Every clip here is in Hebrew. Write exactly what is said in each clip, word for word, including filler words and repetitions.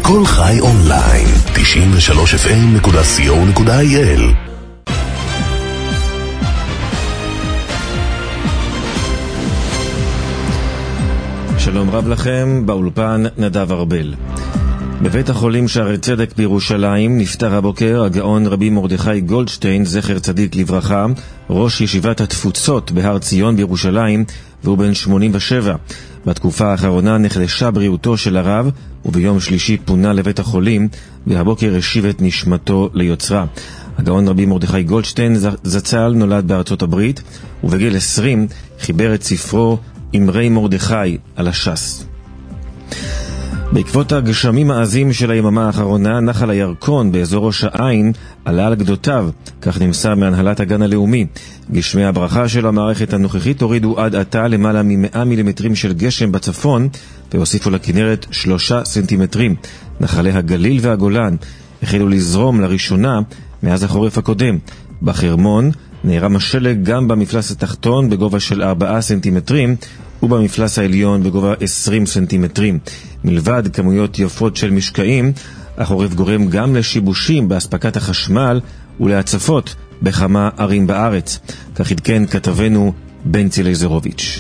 כל חי אונליין, תשעים ושלוש אף אם נקודה סי או נקודה איי אל. שלום רב לכם, באולפן נדב ארבל. בבית החולים שערי צדק בירושלים נפטר הבוקר הגאון רבי מרדכי גולדשטיין, זכר צדיק לברכה, ראש ישיבת התפוצות בהר ציון בירושלים, והוא בן שמונים ושבע. בתקופה האחרונה נחלשה בריאותו של הרב, וביום שלישי פונה לבית החולים, והבוקר השיב את נשמתו ליוצרה. הגאון רבי מרדכי גולדשטיין זצ"ל נולד בארצות הברית, ובגיל עשרים חיבר את ספרו אמרי מרדכי על הש"ס. בעקבות הגשמים העזים של היממה האחרונה, נחל הירקון באזור ראש העין עלה על גדותיו, כך נמסר מהנהלת הגן הלאומי. גשמי הברכה של המערכת הנוכחית הורידו עד עתה למעלה מ-מאה מילימטרים של גשם בצפון, והוסיפו לכנרת שלושה סנטימטרים. נחלי הגליל והגולן החלו לזרום לראשונה מאז החורף הקודם. בחרמון נערם השלג גם במפלס התחתון בגובה של ארבעה סנטימטרים, ובמפלס העליון בגובה עשרים סנטימטרים. מלבד כמויות יפות של משקעים, החורף גורם גם לשיבושים באספקת החשמל ולהצפות בכמה ערים בארץ. כך עדכן כתבנו בנצי לייזרוביץ'.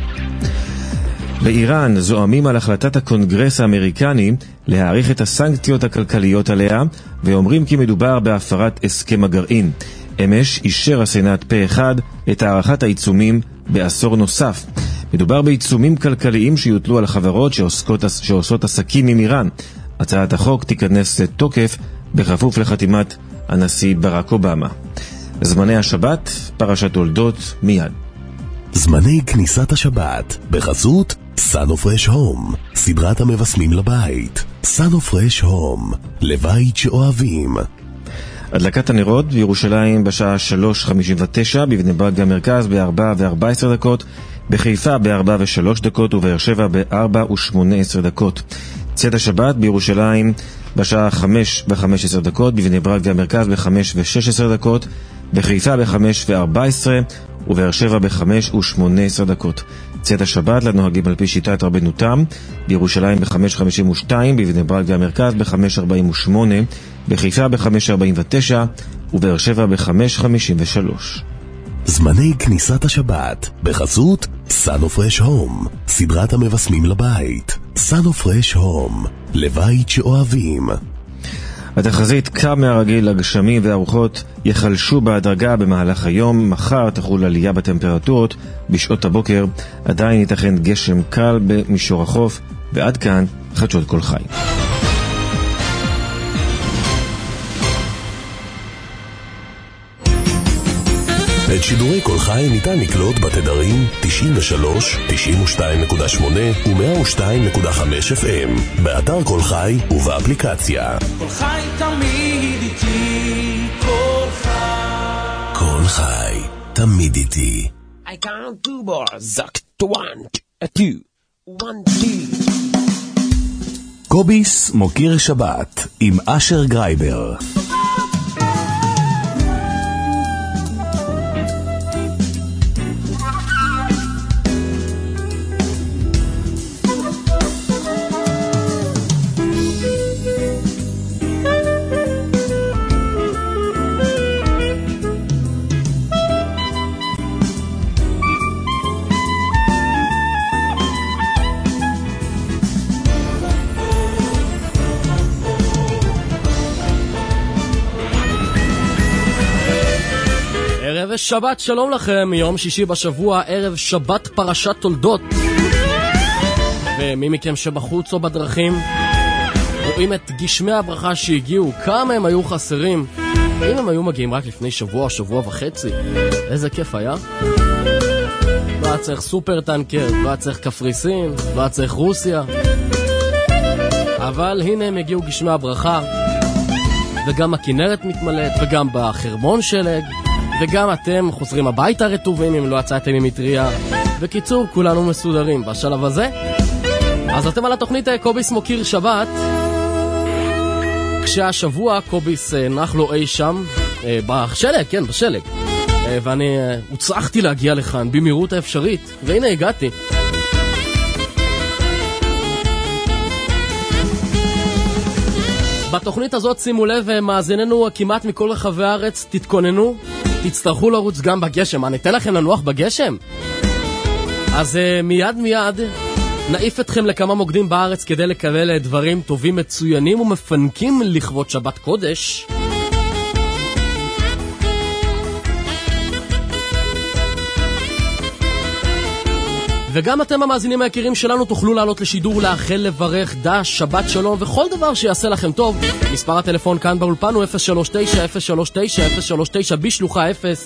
באיראן זועמים על החלטת הקונגרס האמריקני להאריך את הסנקציות הכלכליות עליה, ואומרים כי מדובר בהפרת הסכם הגרעין. אמש אישר הסנאט פה אחד את הארכת העיצומים בעשור נוסף. מדובר בעיצומים כלכליים שיוטלו על חברות שעוסקות, שעושות עסקים עם איראן. הצעת החוק תיכנס לתוקף בכפוף לחתימת הנשיא ברק אובמה. זמני השבת, פרשת תולדות, מיד. זמני כניסת השבת בחסות סנופרש הום, סדרת המבשמים לבית. סנופרש הום, לבית שאוהבים. הדלקת הנרות בירושלים בשעה שלוש חמישים ותשע, בבני ברק המרכז ב-ארבע וארבע עשרה דקות, בחיפה ב-ארבע ושלוש דקות ובאר שבע ב-ארבע ושמונה עשרה דקות. צאת השבת בירושלים בשעה חמש וחמש עשרה דקות, בבני ברק והמרכז ב-חמש ושש עשרה דקות, בחיפה ב-חמש וארבע עשרה ובאר שבע ב-חמש ושמונה עשרה דקות. צאת השבת לנוהגים על פי שיטת רבנותם, בירושלים ב-חמש חמישים ושתיים, בבני ברק והמרכז ב-חמש ארבעים ושמונה, בחיפה ב-חמש ארבעים ותשע ובאר שבע ב-חמש חמישים ושלוש. זמני כניסת השבת בחסות סנופרש הום, סדרת המבשמים לבית. סנופרש הום, לבית שאוהבים. התחזית קם מהרגיל, הגשמים והרוחות יחלשו בהדרגה במהלך היום. מחר תחול עלייה בטמפרטורות בשעות הבוקר, עדיין ייתכן גשם קל במישור החוף. ועד כאן חדשות כל חי. את שידורי כל חי ניתן לקלוט בתדרים תשעים ושלוש, תשעים ושתיים נקודה שמונה ו-מאה ושתיים נקודה חמש אף אם, באתר כל חי ובאפליקציה. כל חי תמיד איתי, כל חי. כל חי תמיד איתי. I count two bars, zack, one, a two, one, two. קוביס מוקיר שבת עם אשר גרייבר. ערב שבת, שלום לכם, יום שישי בשבוע, ערב שבת פרשת תולדות. ומי מכם שבחוץ או בדרכים רואים את גשמי הברכה שהגיעו, כמה הם היו חסרים. אם הם היו מגיעים רק לפני שבוע, שבוע וחצי, איזה כיף היה. לא היה צריך סופר טנקר, לא היה צריך קפריסין, לא היה צריך רוסיה. אבל הנה הם הגיעו גשמי הברכה, וגם הכנרת מתמלאת, וגם בחרמון שלג, וגם אתם חוזרים הביתה רטובים אם לא יצאתם עם מטריה. בקיצור, כולנו מסודרים בשלב הזה. אז אתם על התוכנית קוביס מוקיר שבת, כשהשבוע קוביס נח לו אי שם בשלג, כן, בשלג, ואני הוצרכתי להגיע לכאן במהירות האפשרית, והנה הגעתי. בתוכנית הזאת שימו לב, מאזיננו כמעט מכל רחבי הארץ, תתכוננו, תצטרכו לרוץ גם בגשם. מה, ניתן לכם לנוח בגשם? אז מיד מיד נעיף אתכם לכמה מוקדים בארץ כדי לקבל דברים טובים, מצוינים ומפנקים לכבוד שבת קודש. וגם אתם המאזינים היקירים שלנו תוכלו לעלות לשידור, לאחל, לברך, דש, שבת שלום וכל דבר שיעשה לכם טוב. מספר הטלפון כאן באולפן הוא אפס שלוש תשע אפס שלוש תשע אפס שלוש תשע בשלוחה אפס.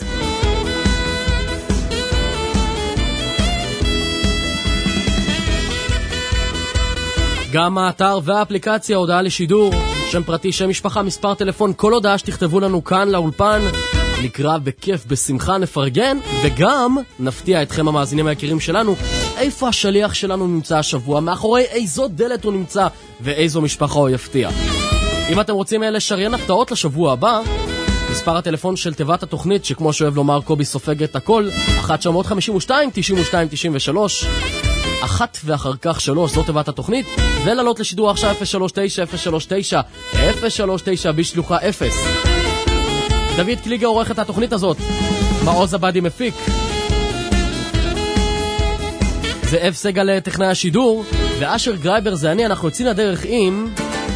גם האתר והאפליקציה, הודעה לשידור, שם פרטי, שם משפחה, מספר טלפון, כל הודעה שתכתבו לנו כאן לאולפן נקרא בכיף, בשמחה, נפרגן, וגם נפתיע אתכם המאזינים היקירים שלנו איפה השליח שלנו נמצא השבוע, מאחורי איזו דלת הוא נמצא ואיזו משפחה הוא יפתיע. אם אתם רוצים לשריין הפתעות לשבוע הבא, מספר הטלפון של תיבת התוכנית, שכמו שאוהב לומר קובי סופג את הכל, אחת תשע חמש שתיים תשעים ושתיים תשעים ושלוש, אחת ואחר כך שלוש, זאת תיבת התוכנית, ולעלות לשידור עכשיו אפס שלוש תשע אפס שלוש תשע אפס שלוש תשע בשלוחה אפס. דוד קליגה עורך את התוכנית הזאת, מעוז עבדי מפיק, זאב סגל טכנאי השידור, ואשר גרייבר זה אני. אנחנו יוצאים לדרך עם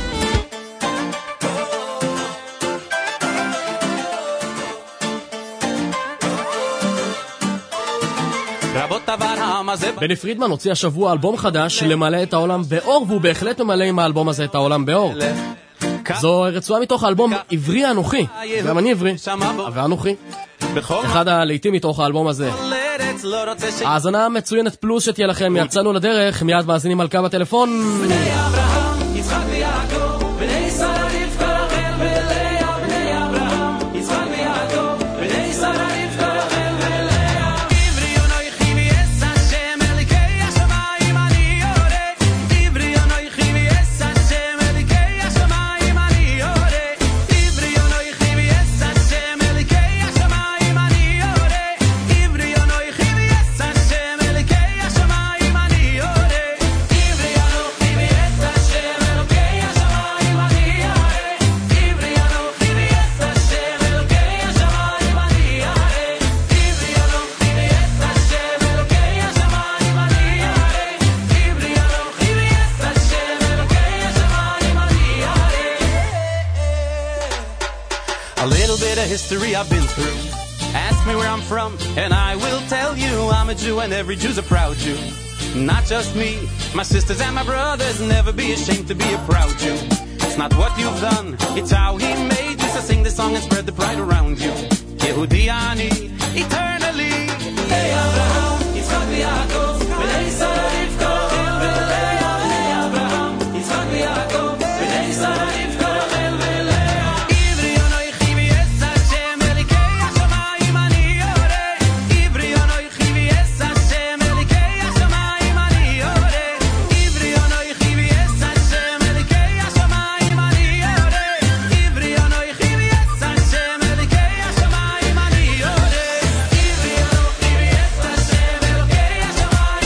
בני פרידמן הוציא השבוע אלבום חדש, למלא את העולם באור, והוא בהחלט ממלא עם האלבום הזה את העולם באור. זו רצועה מתוך האלבום עברי אנוכי, גם אני עברי, ואנוכי, אחד הלעיתים מתוך האלבום הזה. האזנה מצוינת פלוס שתהיה לכם. יצאנו לדרך, מיד מאזינים על קו הטלפון. בני אברהם, יצחק ויעקב, בני שרה רבקה רחל ולאה, בני אברהם, יצחק ויעקב, בני שרה רבקה רחל ולאה. עברי אנוכי ויעש השם אלוקי השמיים אני יורד, עברי אנוכי ויעש השם אלוקי השמיים אני יורד, עברי אנוכי ויעש השם אלוקי השמיים אני יורד, עברי אנוכי ויעש השם אלוקי השמיים אני יורד, עברי אנוכי ויעש השם אלוקי השמיים אני יורד, עברי אנוכי ויעש השם אלוקי השמיים אני יורד, עברי אנוכי ויעש השם אלוקי השמיים אני יורד, עברי אנוכי ויעש השם אלוקי השמיים אני יורד. A little bit of history I've been through. Ask me where I'm from, and I will tell you I'm a Jew, and every Jew's a proud Jew. Not just me, my sisters and my brothers. Never be ashamed to be a proud Jew. It's not what you've done, it's how he made you. So sing the song and spread the pride around you. Yehudi ani, eternally. Hey Abraham, Yitzchak v'Yaakov, b'nei Sara Rivka Rachel v'Leah. Hey Abraham, Yitzchak v'Yaakov, b'nei Sara Rivka Rachel v'Leah. Ivri anoichi v'yes Hashem elikei hashamayim ani yored. Ivri anoichi v'yes Hashem elikei hashamayim ani yored. Ivri anoichi v'yes Hashem elikei hashamayim ani yored. Ivri anoichi v'yes Hashem elikei hashamayim ani yored. Ivri anoichi v'yes Hashem elikei hashamayim ani yored. Ivri anoichi v'yes Hashem elikei hashamayim ani yored. Ivri anoichi v'yes Hashem elikei hashamayim ani yored. Ivri anoichi v'yes Hashem elikei hashamayim ani yored. Ivri anoichi v'yes Hashem elikei hashamayim ani yored.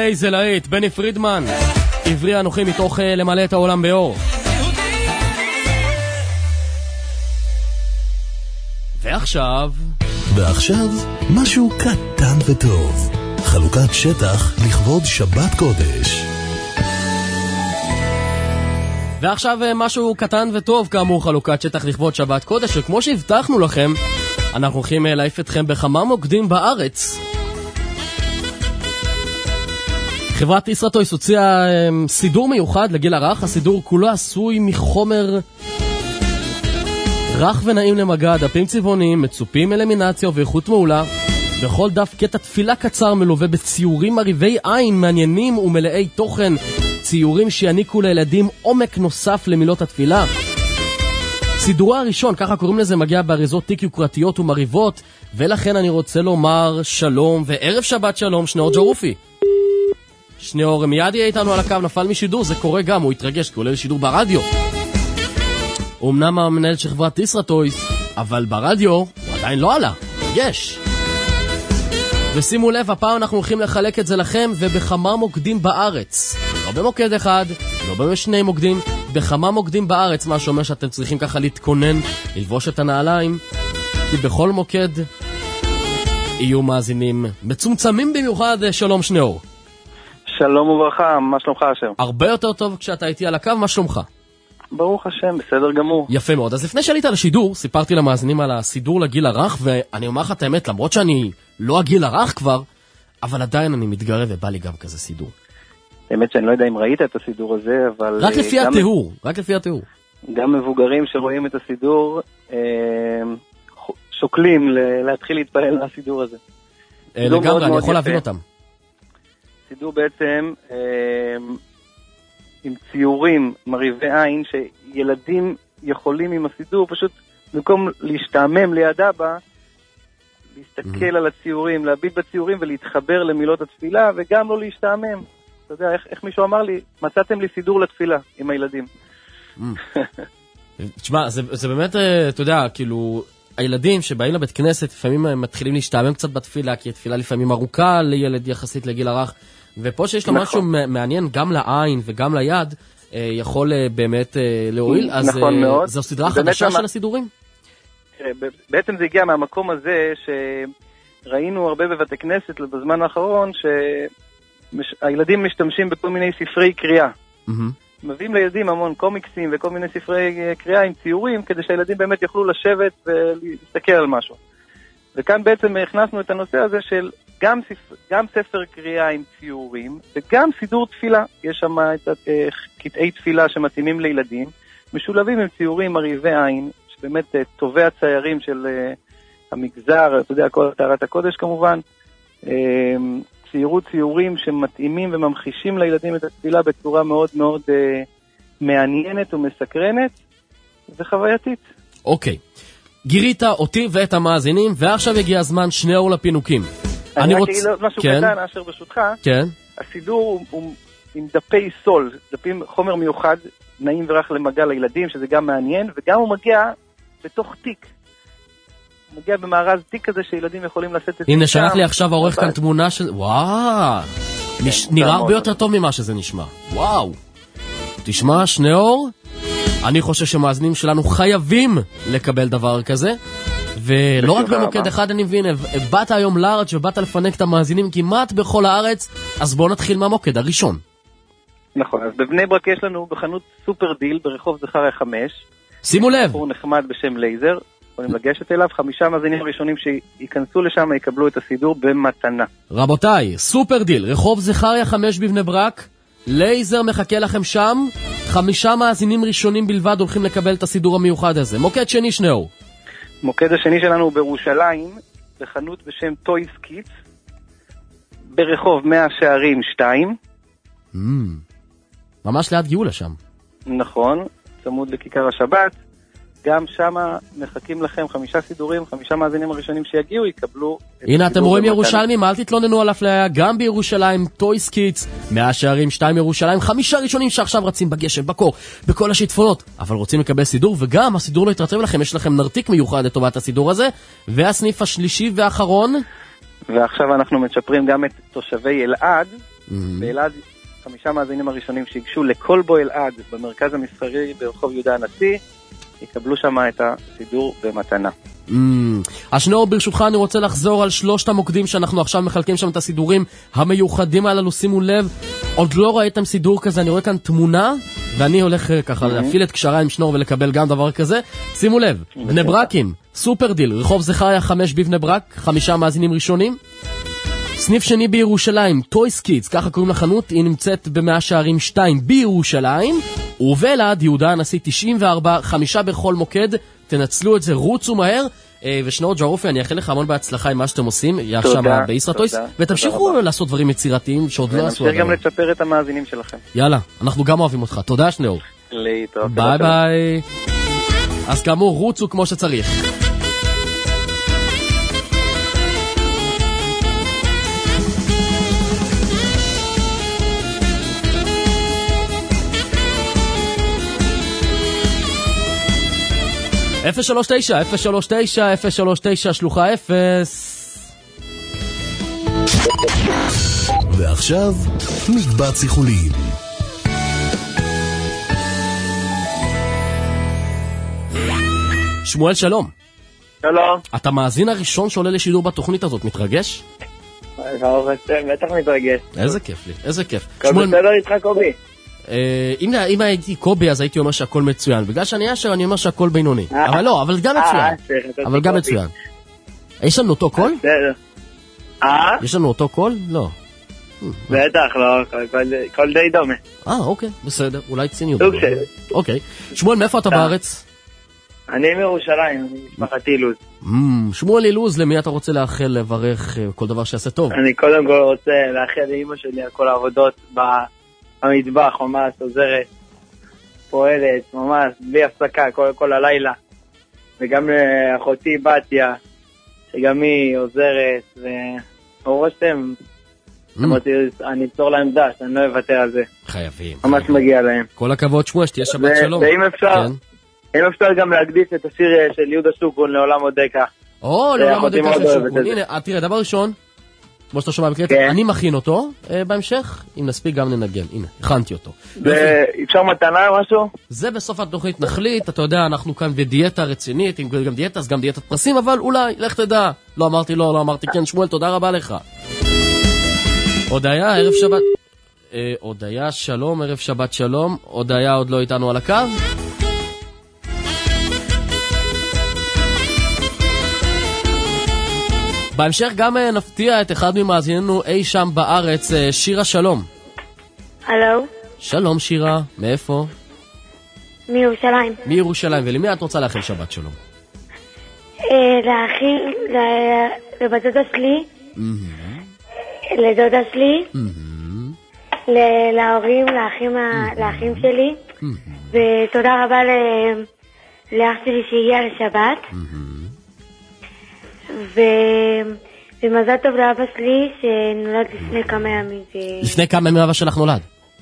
איזה להיט, בני פרידמן, עברי אנוכי מתוך למלא את העולם באור. ועכשיו... ועכשיו, משהו קטן וטוב. חלוקת שטח לכבוד שבת קודש. ועכשיו משהו קטן וטוב, כאמור חלוקת שטח לכבוד שבת קודש, וכמו שהבטחנו לכם, אנחנו הולכים להעיף אתכם בכמה מוקדים בארץ. חברת ישראטויס הוציאה סידור מיוחד לגיל הרך. הסידור כולו עשוי מחומר רך ונעים למגע, דפים צבעוניים, מצופים, אלמינציה ואיכות מעולה. בכל דף קטע תפילה קצר מלווה בציורים מריבי עין מעניינים ומלאי תוכן, ציורים שיעניקו לילדים עומק נוסף למילות התפילה. סידורו הראשון, ככה קוראים לזה, מגיע באריזות תיק יוקרתיות ומריבות, ולכן אני רוצה לומר שלום וערב שבת שלום, שניאור ג'רופי. שניאור מיד יהיה איתנו על הקו, נפל משידור, זה קורה גם, הוא התרגש כי הוא עולה לשידור ברדיו. הוא אמנם המנהל של חברת ישראטויס, אבל ברדיו הוא עדיין לא עלה, יש. ושימו לב, הפעם אנחנו הולכים לחלק את זה לכם ובכמה מוקדים בארץ. לא במוקד אחד, לא בשני מוקדים, בכמה מוקדים בארץ, מה שאומר שאתם צריכים ככה להתכונן, ללבוש את הנעליים, כי בכל מוקד יהיו מאזינים מצומצמים במיוחד. שלום שניאור. שלום וברכה, מה שלומך אשר? הרבה יותר טוב כשאתה איתי על הקו, מה שלומך? ברוך השם, בסדר גמור. יפה מאוד. אז לפני שעלית לשידור, סיפרתי למאזינים על הסידור לגיל הרך, ואני אומר לך את האמת, למרות שאני לא הגיל הרך כבר, אבל עדיין אני מתגרה ובא לי גם כזה סידור. האמת שאני לא יודע אם ראית את הסידור הזה, אבל... רק לפי התיאור, רק לפי התיאור. גם מבוגרים שרואים את הסידור, שוקלים להתחיל להתפעל מהסידור הזה. לגמרי, אני יכול להבין אותם. סידור בעצם עם ציורים מריבי עין, שילדים יכולים עם הסידור, פשוט במקום להשתעמם ליד אבא, להסתכל על הציורים, להביט בציורים ולהתחבר למילות התפילה, וגם לא להשתעמם. אתה יודע, איך, איך מישהו אמר לי, מצאתם לי סידור לתפילה עם הילדים. תשמע, זה, זה באמת, אתה יודע, כאילו, הילדים שבאים לבית כנסת, לפעמים הם מתחילים להשתעמם קצת בתפילה, כי התפילה לפעמים ארוכה לילד יחסית לגיל הרך, ופה שיש לו נכון. משהו מעניין גם לעין וגם ליד, יכול באמת להועיל, אז נכון מאוד. זו סדרה חדשה של הסידורים? בעצם זה הגיע מהמקום הזה, שראינו הרבה בבתי כנסת בזמן האחרון, שהילדים משתמשים בכל מיני ספרי קריאה. מביאים לילדים המון קומיקסים וכל מיני ספרי קריאה עם ציורים, כדי שהילדים באמת יוכלו לשבת ולהסתכל על משהו. וכאן בעצם הכנסנו את הנושא הזה של גם, ספר, גם ספר קריאה עם ציורים, וגם סידור תפילה. יש שם את קטעי תפילה שמתאימים לילדים, משולבים עם ציורים מריבי עין, שבאמת טובי הציירים של המגזר, אתה יודע, כל תארת הקודש כמובן, ציירו ציורים שמתאימים וממחישים לילדים את התפילה בצורה מאוד מאוד מעניינת ומסקרנת וחווייתית. אוקיי. גירית אותי ואת המאזינים, ועכשיו הגיע הזמן שניאור לפינוקים. אני, אני רק אגיד רוצ... משהו כן. קטן, אשר ברשותך. כן. הסידור הוא, הוא עם דפי סול, דפים חומר מיוחד, נעים ורח למגע לילדים, שזה גם מעניין, וגם הוא מגיע בתוך תיק. הוא מגיע במארז תיק כזה שילדים יכולים לשאת את... הנה, שלח לי עכשיו העורך כאן תמונה של... וואו! כן, נש... נראה הרבה יותר טוב ממה שזה נשמע. וואו! תשמע, שניאור, אני חושב שמאזינים שלנו חייבים לקבל דבר כזה, ולא רק במוקד אחד אני מבין, באת היום לארץ ובאת לפנק את המאזינים כמעט בכל הארץ, אז בואו נתחיל מהמוקד הראשון. נכון, אז בבני ברק יש לנו בחנות סופר דיל ברחוב זכריה חמש. שימו לב. הוא נחמד בשם לייזר, יכולים לגשת אליו, חמישה מאזינים הראשונים שיכנסו לשם יקבלו את הסידור במתנה. רבותיי, סופר דיל, רחוב זכריה חמש בבני ברק, לייזר מחכה לכם שם, חמישה מאזינים ראשונים בלבד הולכים לקבל את הסידור המיוחד הזה. מוקד שני שניאור. מוקד השני שלנו הוא בירושלים, בחנות בשם טויס קיטס, ברחוב מאה שערים שתיים. Mm, ממש ליד גאולה שם. נכון, צמוד לכיכר השבת. גם שם מחכים לכם חמישה סידורים, חמישה מאזינים הראשונים שיגיעו יקבלו... הנה אתם רואים ירושלמים, אל תתלוננו על אפליה, גם בירושלים, טויס קיטס, מאה שערים שתיים ירושלים, חמישה ראשונים שעכשיו רצים בגשם, בקור, בכל השיטפונות, אבל רוצים לקבל סידור, וגם הסידור לא יתרצב לכם, יש לכם נרתיק מיוחד לטובת הסידור הזה, והסניף השלישי והאחרון... ועכשיו אנחנו מצ'פרים גם את תושבי אלעד, באלעד, חמישה מאזינים הראשונים שיגשו לכל בו אלעד במרכז המסחרי ברחוב יהודה הנשיא, יקבלו שם את הסידור במתנה. אז שנאור, ברשותך אני רוצה לחזור על שלושת המוקדים שאנחנו עכשיו מחלקים שם את הסידורים המיוחדים הללו. שימו לב, עוד לא ראיתם סידור כזה, אני רואה כאן תמונה ואני הולך ככה להפעיל את קשרה עם שנאור ולקבל גם דבר כזה. שימו לב, בני ברקים, סופר דיל, רחוב זכריה חמש בבני ברק, חמישה מאזינים ראשונים. סניף שני בירושלים, טויס קידס, ככה קוראים לחנות, היא נמצאת במאה שערים שתיים בירושלים, ובאלעד יהודה הנשיא תשעים וארבע, חמישה בכל מוקד. תנצלו את זה, רוצו מהר. ושנאור ג'רופי, אני אאחל לך המון בהצלחה עם מה שאתם עושים, יהיה שם בישראטויס, ותמשיכו לעשות דברים יצירתיים שעוד לא עשו. ונמשיך גם לצ'פר את המאזינים שלכם. יאללה, אנחנו גם אוהבים אותך. תודה שנאור. להתראות. ביי ביי. אז כאמור, רוצו כמו שצריך. אפס שלוש תשע, אפס שלוש תשע, אפס שלוש תשע, שלוחה אפס. ועכשיו, מקבץ איחולים. שמואל, שלום. שלום. אתה מאזין הראשון שעולה לשידור בתוכנית הזאת, מתרגש? בטח מתרגש. איזה כיף לי, איזה כיף. כל בסדר איתך קובי? אם הייתי קובי אז הייתי אומר שהכל מצוין, בגלל שאני אשר אני אומר שהכל בינוני, אבל לא, אבל גם מצוין, אבל גם מצוין. יש לנו אותו קול? יש לנו אותו קול? לא. בטח, לא, קול די דומה. אה, אוקיי, בסדר, אולי ציניות. אוקיי, שמואל, מאיפה אתה בארץ? אני מירושלים, משפחת אילוז. שמואל אילוז, למי אתה רוצה לאחל לברך כל דבר שיעשה טוב? אני קודם כל רוצה לאחל לאמא שלי על כל העבודות במטבח, ממש עוזרת, פועלת, ממש בלי הפסקה כל, כל הלילה. וגם לאחותי בתיה, שגם היא עוזרת, וראשתם, אמרתי, אני אצור להם דש, אני לא אוותר על זה. חייבים. ממש מגיע להם. כל הכבוד שמואל, שתהיה שבת שלום. ואם אפשר, אם אפשר גם להקדיש את השיר של יהודה שוקרון לעולם אודקה. או, לעולם אודקה של שוקרון. הנה, תראה, דבר ראשון, כמו שאתה שומע בקטע, אני מכין אותו בהמשך, אם נספיק גם ננגן. הנה, הכנתי אותו. אפשר מתנה או משהו? זה בסוף התוכנית נחליט, אתה יודע, אנחנו כאן בדיאטה רצינית, אם גם דיאטה, אז גם דיאטת פרסים, אבל אולי, לך תדע. לא אמרתי לא, לא אמרתי כן, שמואל, תודה רבה לך. הודיה, ערב שבת. הודיה, שלום, ערב שבת שלום. הודיה עוד לא איתנו על הקו. בהמשך גם נפתיע את אחד ממאזיננו אי שם בארץ, שירה, שלום. הלו. שלום שירה, מאיפה? מירושלים. מירושלים, ולמי את רוצה לאחל שבת שלום? לאחי, לבדודה שלי, לדודה שלי, להורים, לאחים שלי, ותודה רבה לאח שלי שהגיע לשבת. ומזל טוב לאבא שלי שנולד לפני כמה ימים. לפני כמה ימים אבא שלך נולד?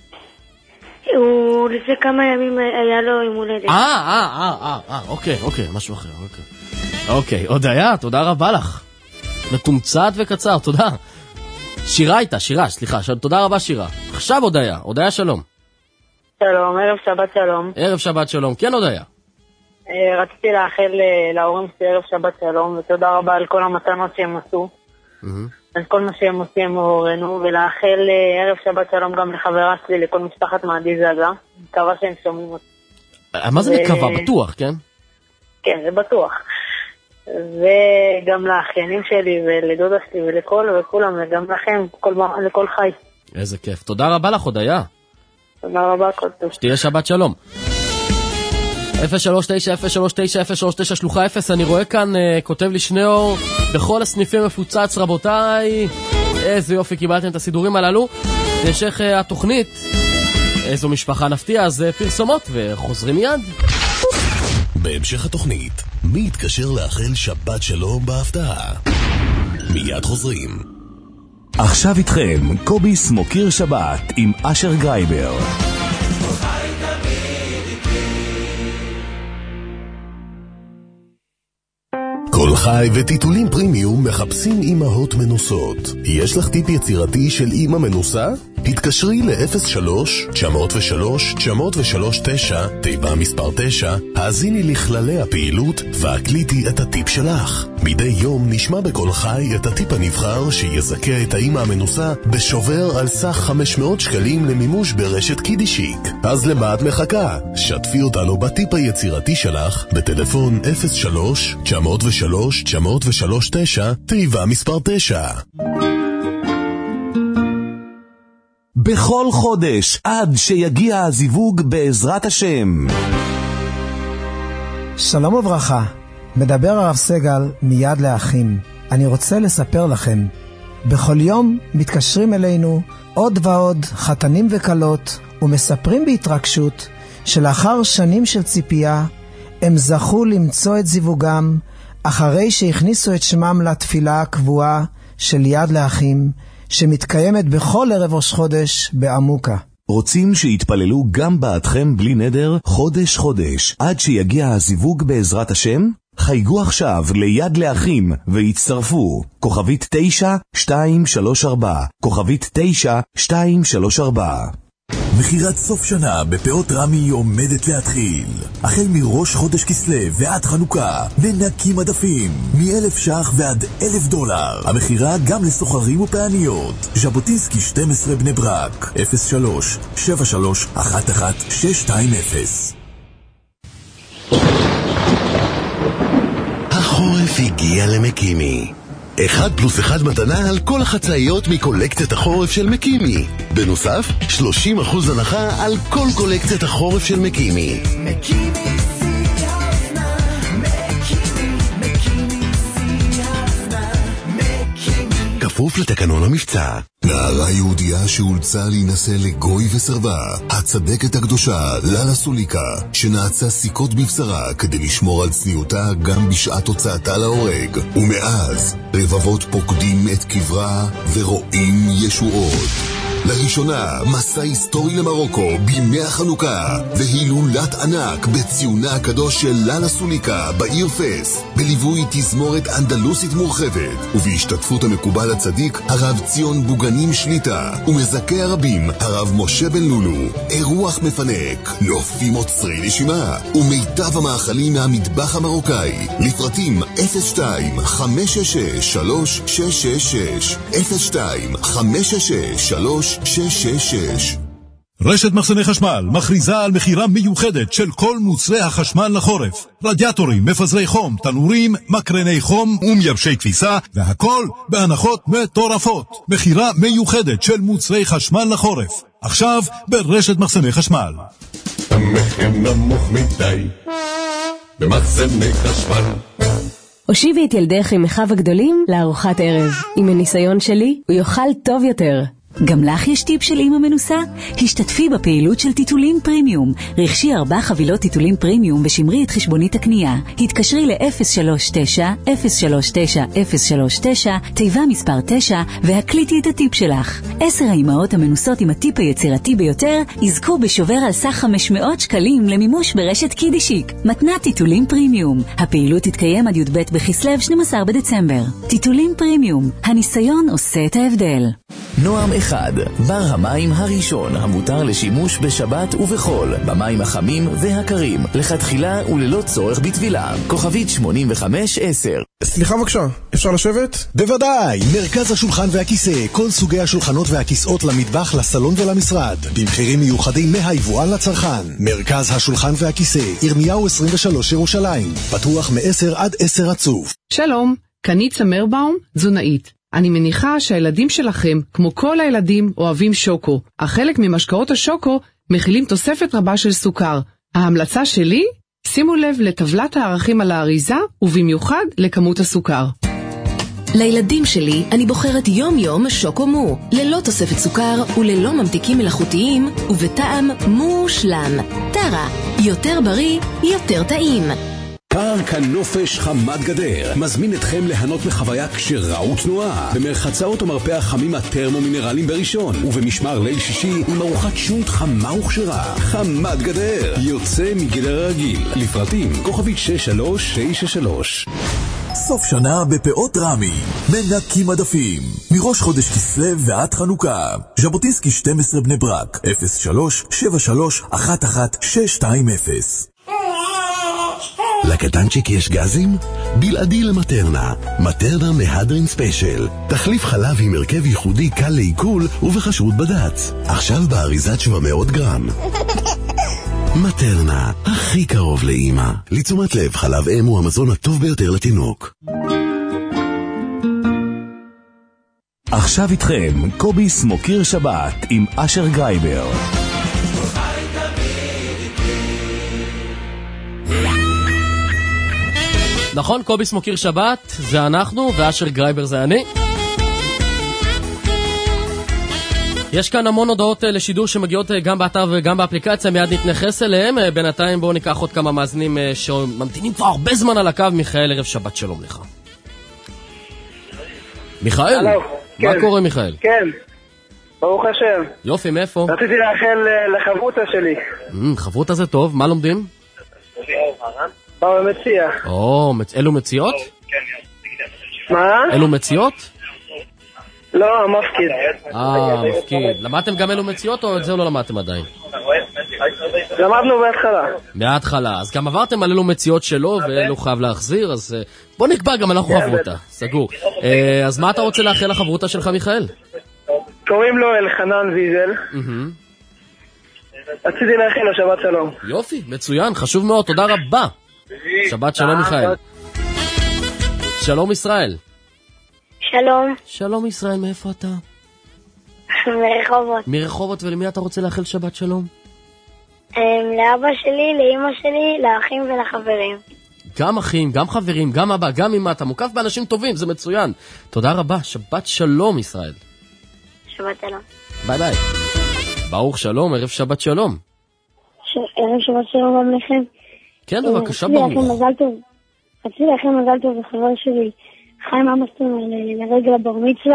הוא לפני כמה ימים היה לו יום הולדת. אה, אה, אה, אה, אוקיי, אוקיי, משהו אחר, אוקיי. אוקיי, הודיה, תודה רבה לך. מתומצת וקצר, תודה. שירה הייתה, שירה, סליחה, תודה רבה שירה. עכשיו הודיה, הודיה שלום. שלום, ערב שבת שלום. ערב שבת שלום, כן הודיה. רציתי לאחל להורים שלי ערב שבת שלום, ותודה רבה על כל המתנות שהם עשו, על כל מה שהם עושים עבורנו, ולאחל ערב שבת שלום גם לחברה שלי, לכל משפחת מעדי זגה, מקווה שהם שומעים אותי. מה זה מקווה? בטוח, כן? כן, זה בטוח. וגם לאחיינים שלי ולדודה שלי ולכל וכולם, וגם לכם, לכל חי. איזה כיף. תודה רבה לך, הודיה. תודה רבה, כל טוב. שתהיה שבת שלום. אפס שלוש תשע, אפס שלוש תשע, אפס שלוש תשע, שלוחה אפס. אני רואה כאן, uh, כותב לי שנאור, בכל הסניפים מפוצץ, רבותיי. איזה יופי, קיבלתם את הסידורים הללו. בהמשך uh, התוכנית, איזו משפחה נפתיע, אז uh, פרסומות, וחוזרים מיד. בהמשך התוכנית, מי יתקשר לאחל שבת שלום בהפתעה? מיד חוזרים. עכשיו איתכם, קובי סמוקיר שבת עם אשר גרייבר. כל חי וטיטולים פרימיום מחפשים אימהות מנוסות. יש לך טיפ יצירתי של אימא מנוסה? התקשרי ל-אפס שלוש תשע אפס שלוש תשע אפס שלוש תשע, תיבה מספר תשע, האזיני לכללי הפעילות והקליטי את הטיפ שלך. מדי יום נשמע בכל חי את הטיפ הנבחר שיזכה את האמא המנוסה בשובר על סך חמש מאות שקלים למימוש ברשת קידישיק. אז למה את מחכה? שתפי אותנו בטיפ היצירתי שלך בטלפון אפס שלוש תשע אפס שלוש תשע אפס שלוש תשע, תיבה מספר תשע. בכל חודש עד שיגיע הזיווג בעזרת השם. שלום וברכה, מדבר הרב סגל מיד לאחים. אני רוצה לספר לכם, בכל יום מתקשרים אלינו עוד ועוד חתנים וקלות ומספרים בהתרגשות שלאחר שנים של ציפייה הם זכו למצוא את זיווגם אחרי שהכניסו את שמם לתפילה הקבועה של יד לאחים שמתקיימת בכל ערב ראש חודש בעמוקה. רוצים שיתפללו גם בעדכם בלי נדר חודש חודש עד שיגיע הזיווג בעזרת השם? חייגו עכשיו ליד לאחים והצטרפו. כוכבית תשע שתיים שלוש ארבע, כוכבית תשע שתיים שלוש ארבע. מחירת סוף שנה בפאות רמי עומדת להתחיל. החל מראש חודש כסלו ועד חנוכה, מנקים עדפים מאלף שח ועד אלף דולר. המחירה גם לסוחרים ופעניות. ז'בוטינסקי שתים עשרה בני ברק, אפס שלוש שבע שלוש אחת אחת שש שתיים אפס. החורף הגיע למקימי. אחד פלוס אחד מתנה על כל החצאיות מקולקציית החורף של מקימי. בנוסף, שלושים אחוז הנחה על כל קולקציית החורף של מקימי. מקימי שיא האופנה, מקימי, מקימי שיא האופנה, מקימי. כפוף לתקנון המבצע. נערה יהודייה שאולצה להינשא לגוי וסרבה, הצדקת הקדושה ללה סוליקה, שנעצה סיכות בבשרה כדי לשמור על צניעותה גם בשעת הוצאתה להורג, ומאז רבבות פוקדים את קברה ורואים ישועות. לראשונה מסע היסטורי למרוקו בימי החנוכה, והילולת ענק בציונה הקדוש של ללה סוליקה בעיר פס, בליווי תזמורת אנדלוסית מורחבת, ובהשתתפות המקובל הצדיק הרב ציון בוגנים שליטה, ומזכה הרבים הרב משה בן לולו. אירוח מפנק, נופים עוצרי נשימה, ומיטב המאכלים מהמטבח המרוקאי. לפרטים אפס שתיים חמש שש שש שלוש שש שש שש, אפס שתיים חמש שש שש שלוש שש שש שש. רשת מחסני חשמל מכריזה על מחירה מיוחדת של כל מוצרי החשמל לחורף. רדיאטורים, מפזרי חום, תנורים, מקרני חום ומייבשי כביסה, והכל בהנחות מטורפות. מחירה מיוחדת של מוצרי חשמל לחורף. עכשיו ברשת מחסני חשמל. המחיר נמוך מדי במחסני חשמל. הושיבי את ילדך עם אחיו הגדולים לארוחת ערב. עם הניסיון שלי, הוא יאכל טוב יותר. גם לך יש טיפ של אמא מנוסה? השתתפי בפעילות של טיטולים פרימיום. רכשי ארבע חבילות טיטולים פרימיום ושמרי את חשבונית הקנייה. התקשרי ל-אפס שלוש תשע אפס שלוש תשע אפס שלוש תשע, תיבה מספר תשע, והקליטי את הטיפ שלך. עשר האימהות המנוסות עם הטיפ היצירתי ביותר יזכו בשובר על סך חמש מאות שקלים למימוש ברשת קידישיק. מתנת טיטולים פרימיום. הפעילות תתקיים עד י"ב בכסלו שנים עשר בדצמבר. טיטולים פרימיום. הניסיון עושה את ההבדל. נועם אחד, בר המים הראשון המותר לשימוש בשבת ובחול, במים החמים והקרים, לכתחילה וללא צורך בטבילה. כוכבית שמונים וחמש עשר. סליחה בבקשה, אפשר לשבת? בוודאי, מרכז השולחן והכיסא, כל סוגי השולחנות והכיסאות למטבח, לסלון ולמשרד, במחירים מיוחדים מהיבואן לצרכן. מרכז השולחן והכיסא, ירמיהו עשרים ושלוש ירושלים, פתוח מ-עשר עד עשר רצוף. שלום, כאן צמרבאום, תזונאית. אני מניחה שהילדים שלכם, כמו כל הילדים, אוהבים שוקו. אך חלק ממשקאות השוקו מכילים תוספת רבה של סוכר. ההמלצה שלי? שימו לב לטבלת הערכים על האריזה, ובמיוחד לכמות הסוכר. לילדים שלי אני בוחרת יום יום שוקו מו, ללא תוספת סוכר וללא ממתיקים מלאכותיים, ובטעם מושלם. טרה, יותר בריא, יותר טעים. פארק הנופש חמת גדר מזמין אתכם ליהנות מחוויה כשרה ותנועה במרחצאות ומרפא החמים הטרמו-מינרליים בראשון, ובמשמר ליל שישי עם ארוחת שוט חמה וכשרה. חמת גדר יוצא מגדר הרגיל. לפרטים כוכבית שש שלוש תשע שלוש. סוף שנה בפאות רמי. מנקים מדפים. מראש חודש כסלו ועד חנוכה. ז'בוטינסקי שתים עשרה בני ברק. אפס שלוש שבע שלוש אחת אחת שש שתיים אפס. לקטנצ'יק יש גזים? בלעדי למטרנה. מטרנה מהדרין ספיישל. תחליף חלב עם הרכב ייחודי קל לעיכול ובחשרות בד"ץ. עכשיו באריזת שבע מאות גרם. מטרנה, הכי קרוב לאמא. לתשומת לב, חלב אם הוא המזון הטוב ביותר לתינוק. עכשיו איתכם קובי סמוקיר שבת עם אשר גרייבר. נכון, קובי סמוקיר שבת זה אנחנו ואשר גרייבר זה אני. יש כאן המון הודעות לשידור שמגיעות גם באתר וגם באפליקציה, מיד נתנחס אליהם. בינתיים בואו ניקח עוד כמה מאזינים שממתינים כבר הרבה זמן על הקו. מיכאל, ערב שבת שלום לך. מיכאל? מה קורה מיכאל? כן, ברוך השם. יופי, מאיפה? רציתי לאחל לחברותה שלי. חברותה זה טוב, מה לומדים? באו מציע. או, אלו מציאות? מה? אלו מציאות? לא, מפקיד. אה, מפקיד. למדתם גם אלו מציאות או את זה לא למדתם עדיין? למדנו בהתחלה. מההתחלה. אז גם עברתם על אלו מציאות שלו ואלו חייב להחזיר, אז בוא נקבע גם אנחנו חברותה. סגור. אז מה אתה רוצה לאחל לחברותה שלך מיכאל? קוראים לו אלחנן ויזל. רציתי לאחל לו שבת שלום. יופי, מצוין, חשוב מאוד, תודה רבה. שבת שלום מיכאל. שלום ישראל. שלום. שלום ישראל, מאיפה אתה? מרחובות. מרחובות, ולמי אתה רוצה לאחל שבת שלום? לאבא שלי, לאמא שלי, לאחים ולחברים. גם אחים, גם חברים, גם אבא, גם אמא, אתה מוקף באנשים טובים, זה מצוין. תודה רבה, שבת שלום ישראל. שבת שלום. ביי ביי. ברוך שלום, ערב שבת שלום. ערב שבת שלום גם לכם. כן, בבקשה ברוך. רציתי לאחל מזל טוב לחבר שלי חיים אמסטון לרגל הבר מצווה,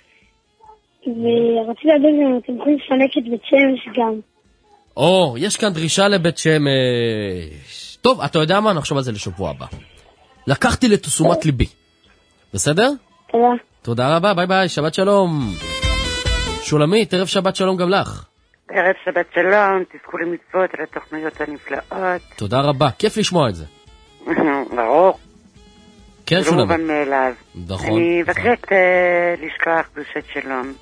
ורציתי לדעת אם אתם יכולים לפנק את בית שמש גם. או, יש כאן דרישה לבית שמש. טוב, אתה יודע מה? נחשוב על זה לשבוע הבא. לקחתי לתשומת ליבי. בסדר? תודה. תודה רבה, ביי ביי, שבת שלום. שולמית, ערב שבת שלום גם לך. ערב שבת שלום, תזכו למצוות על התוכניות הנפלאות. תודה רבה, כיף לשמוע את זה. ברור. כן, שולמית. זה לא מובן מאליו. נכון. אני מבקשת לשלוח קדושת שלום.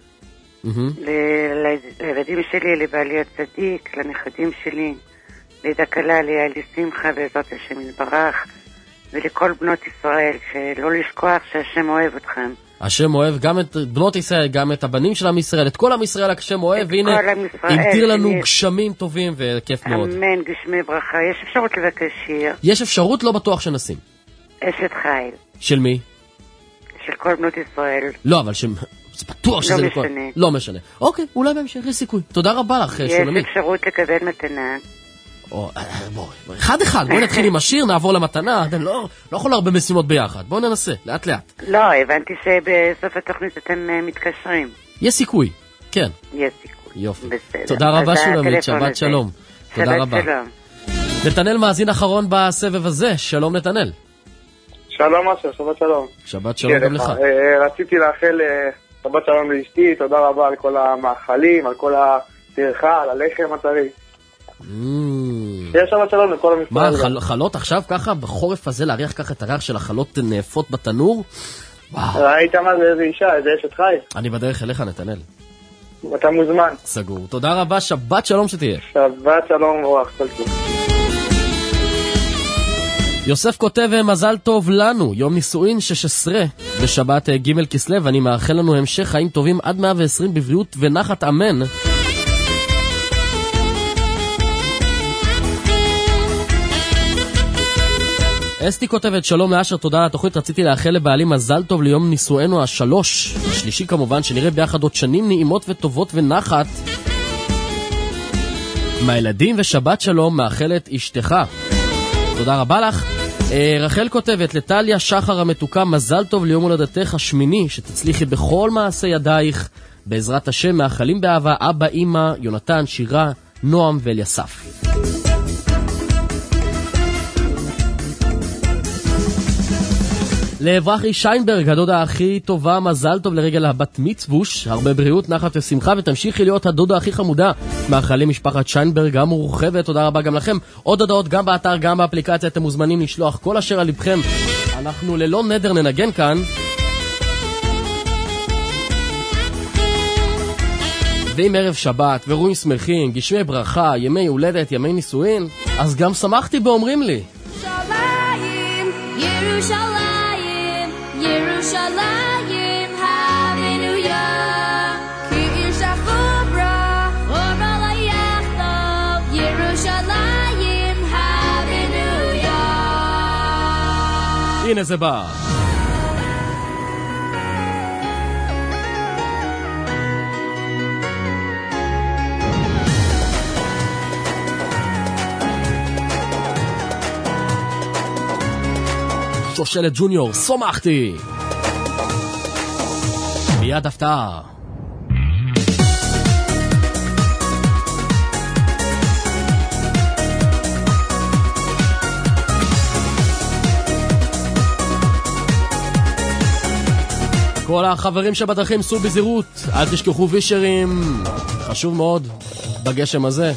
לילדים שלי, לבעלי הצדיק, לנכדים שלי, לדקלה, ליאלי שמחה, בעזרת השם יתברך, ולכל בנות ישראל, שלא לשכוח שהשם אוהב אתכם. השם אוהב גם את בנות ישראל, גם את הבנים של עם ישראל, את כל עם ישראל השם אוהב, והנה המטיר לנו גשמים טובים וכיף מאוד. אמן, גשמי ברכה. יש אפשרות לבקש שיר? יש אפשרות, לא בטוח שנשים. אשת חיל. של מי? של כל בנות ישראל. לא, אבל שם... זה בטוח שזה... לא משנה. לא משנה. אוקיי, אולי בהמשך יש סיכוי. תודה רבה לך, שולמית. יש אפשרות לקבל מתנה. אחד אחד, בואי נתחיל עם השיר, נעבור למתנה. לא יכול הרבה משימות ביחד. בואו ננסה, לאט לאט. לא, הבנתי שבסוף התוכנית אתם מתקשרים. יש סיכוי, כן. יש סיכוי. יופי. תודה רבה שולמית, שבת שלום. תודה רבה. נתנאל מאזין אחרון בסבב הזה. שלום נתנאל. שלום אשר, שבת שלום. שבת שלום גם לך. רציתי לאחל שבת שלום לאשתי, תודה רבה על כל המאכלים, על כל הטרחה, על הלחם הטרי. יש שבת שלום לכל המספרים. מה, חלות עכשיו ככה, בחורף הזה, להריח ככה את הריח של החלות נאפות בתנור? ראית מה זה, איזה אישה, איזה אשת חי. אני בדרך אליך נתנאל. אתה מוזמן. סגור. תודה רבה, שבת שלום שתהיה. שבת שלום רוח, כל טוב. יוסף כותב מזל טוב לנו, יום נישואין שש עשרה בשבת ג' כסלו, ואני מאחל לנו המשך חיים טובים עד מאה ועשרים בבריאות ונחת, אמן. אסתי כותבת שלום לאשר, תודה על התוכנית, רציתי לאחל לבעלי מזל טוב ליום נישואינו השלוש, השלישי כמובן, שנראה ביחד עוד שנים נעימות וטובות ונחת מהילדים, ושבת שלום מאחלת אשתך. תודה רבה לך. רחל כותבת לטליה שחר המתוקה, מזל טוב ליום הולדתך השמיני, שתצליחי בכל מעשה ידייך בעזרת השם, מאחלים באהבה אבא, אמא, יונתן, שירה, נועם ואליסף. לברכי שיינברג, הדודה הכי טובה, מזל טוב לרגל הבת מצווש, הרבה בריאות, נחת ושמחה, ותמשיכי להיות הדודה הכי חמודה. מאחלים משפחת שיינברג המורחבת, תודה רבה גם לכם. עוד הודעות גם באתר, גם באפליקציה, אתם מוזמנים לשלוח כל אשר על לבכם. אנחנו ללא נדר ננגן כאן. ועם ערב שבת, ורואים שמחים, גשמי ברכה, ימי הולדת, ימי נישואין, אז גם שמחתי באומרים לי. ירושלים, ירושלים, ירושלים, הללויה. כי עיר שחוברה, אורה ליחדו, ירושלים, הללויה. הנה זה בא. שושלת ג'וניור, סומכתי. מיד הפתעה. כל החברים שבדרכים סעו בזהירות, אל תשכחו וישרים, חשוב מאוד בגשם הזה.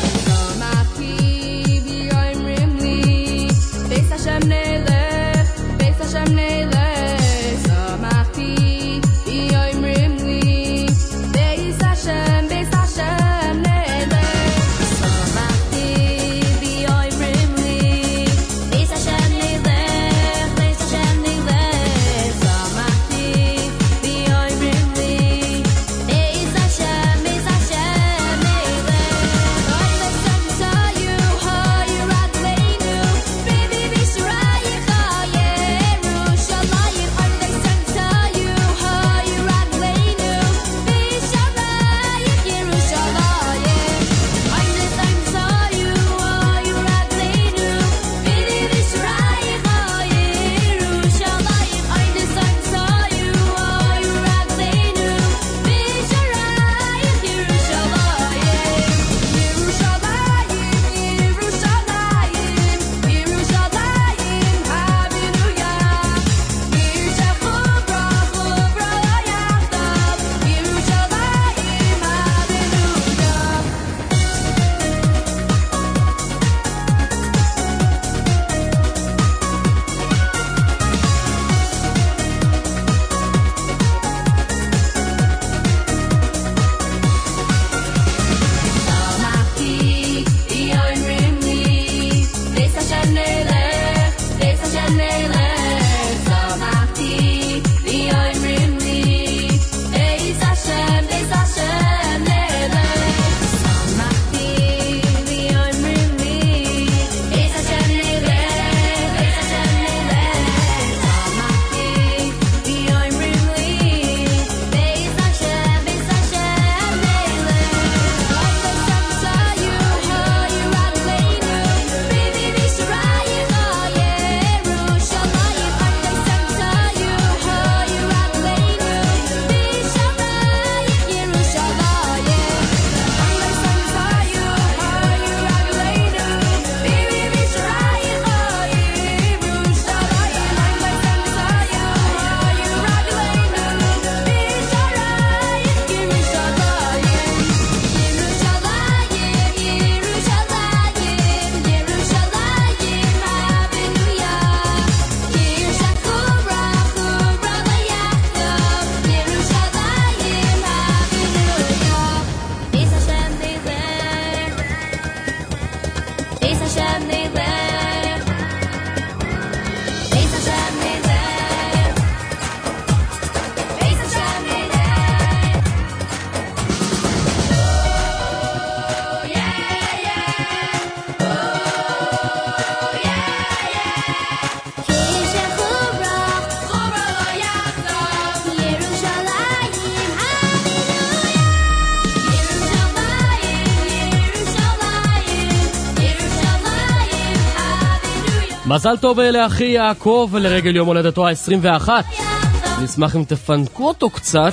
מזל טוב לאחי יעקב לרגל יום הולדתו ה-עשרים ואחת. אני אשמח אם תפנקו אותו קצת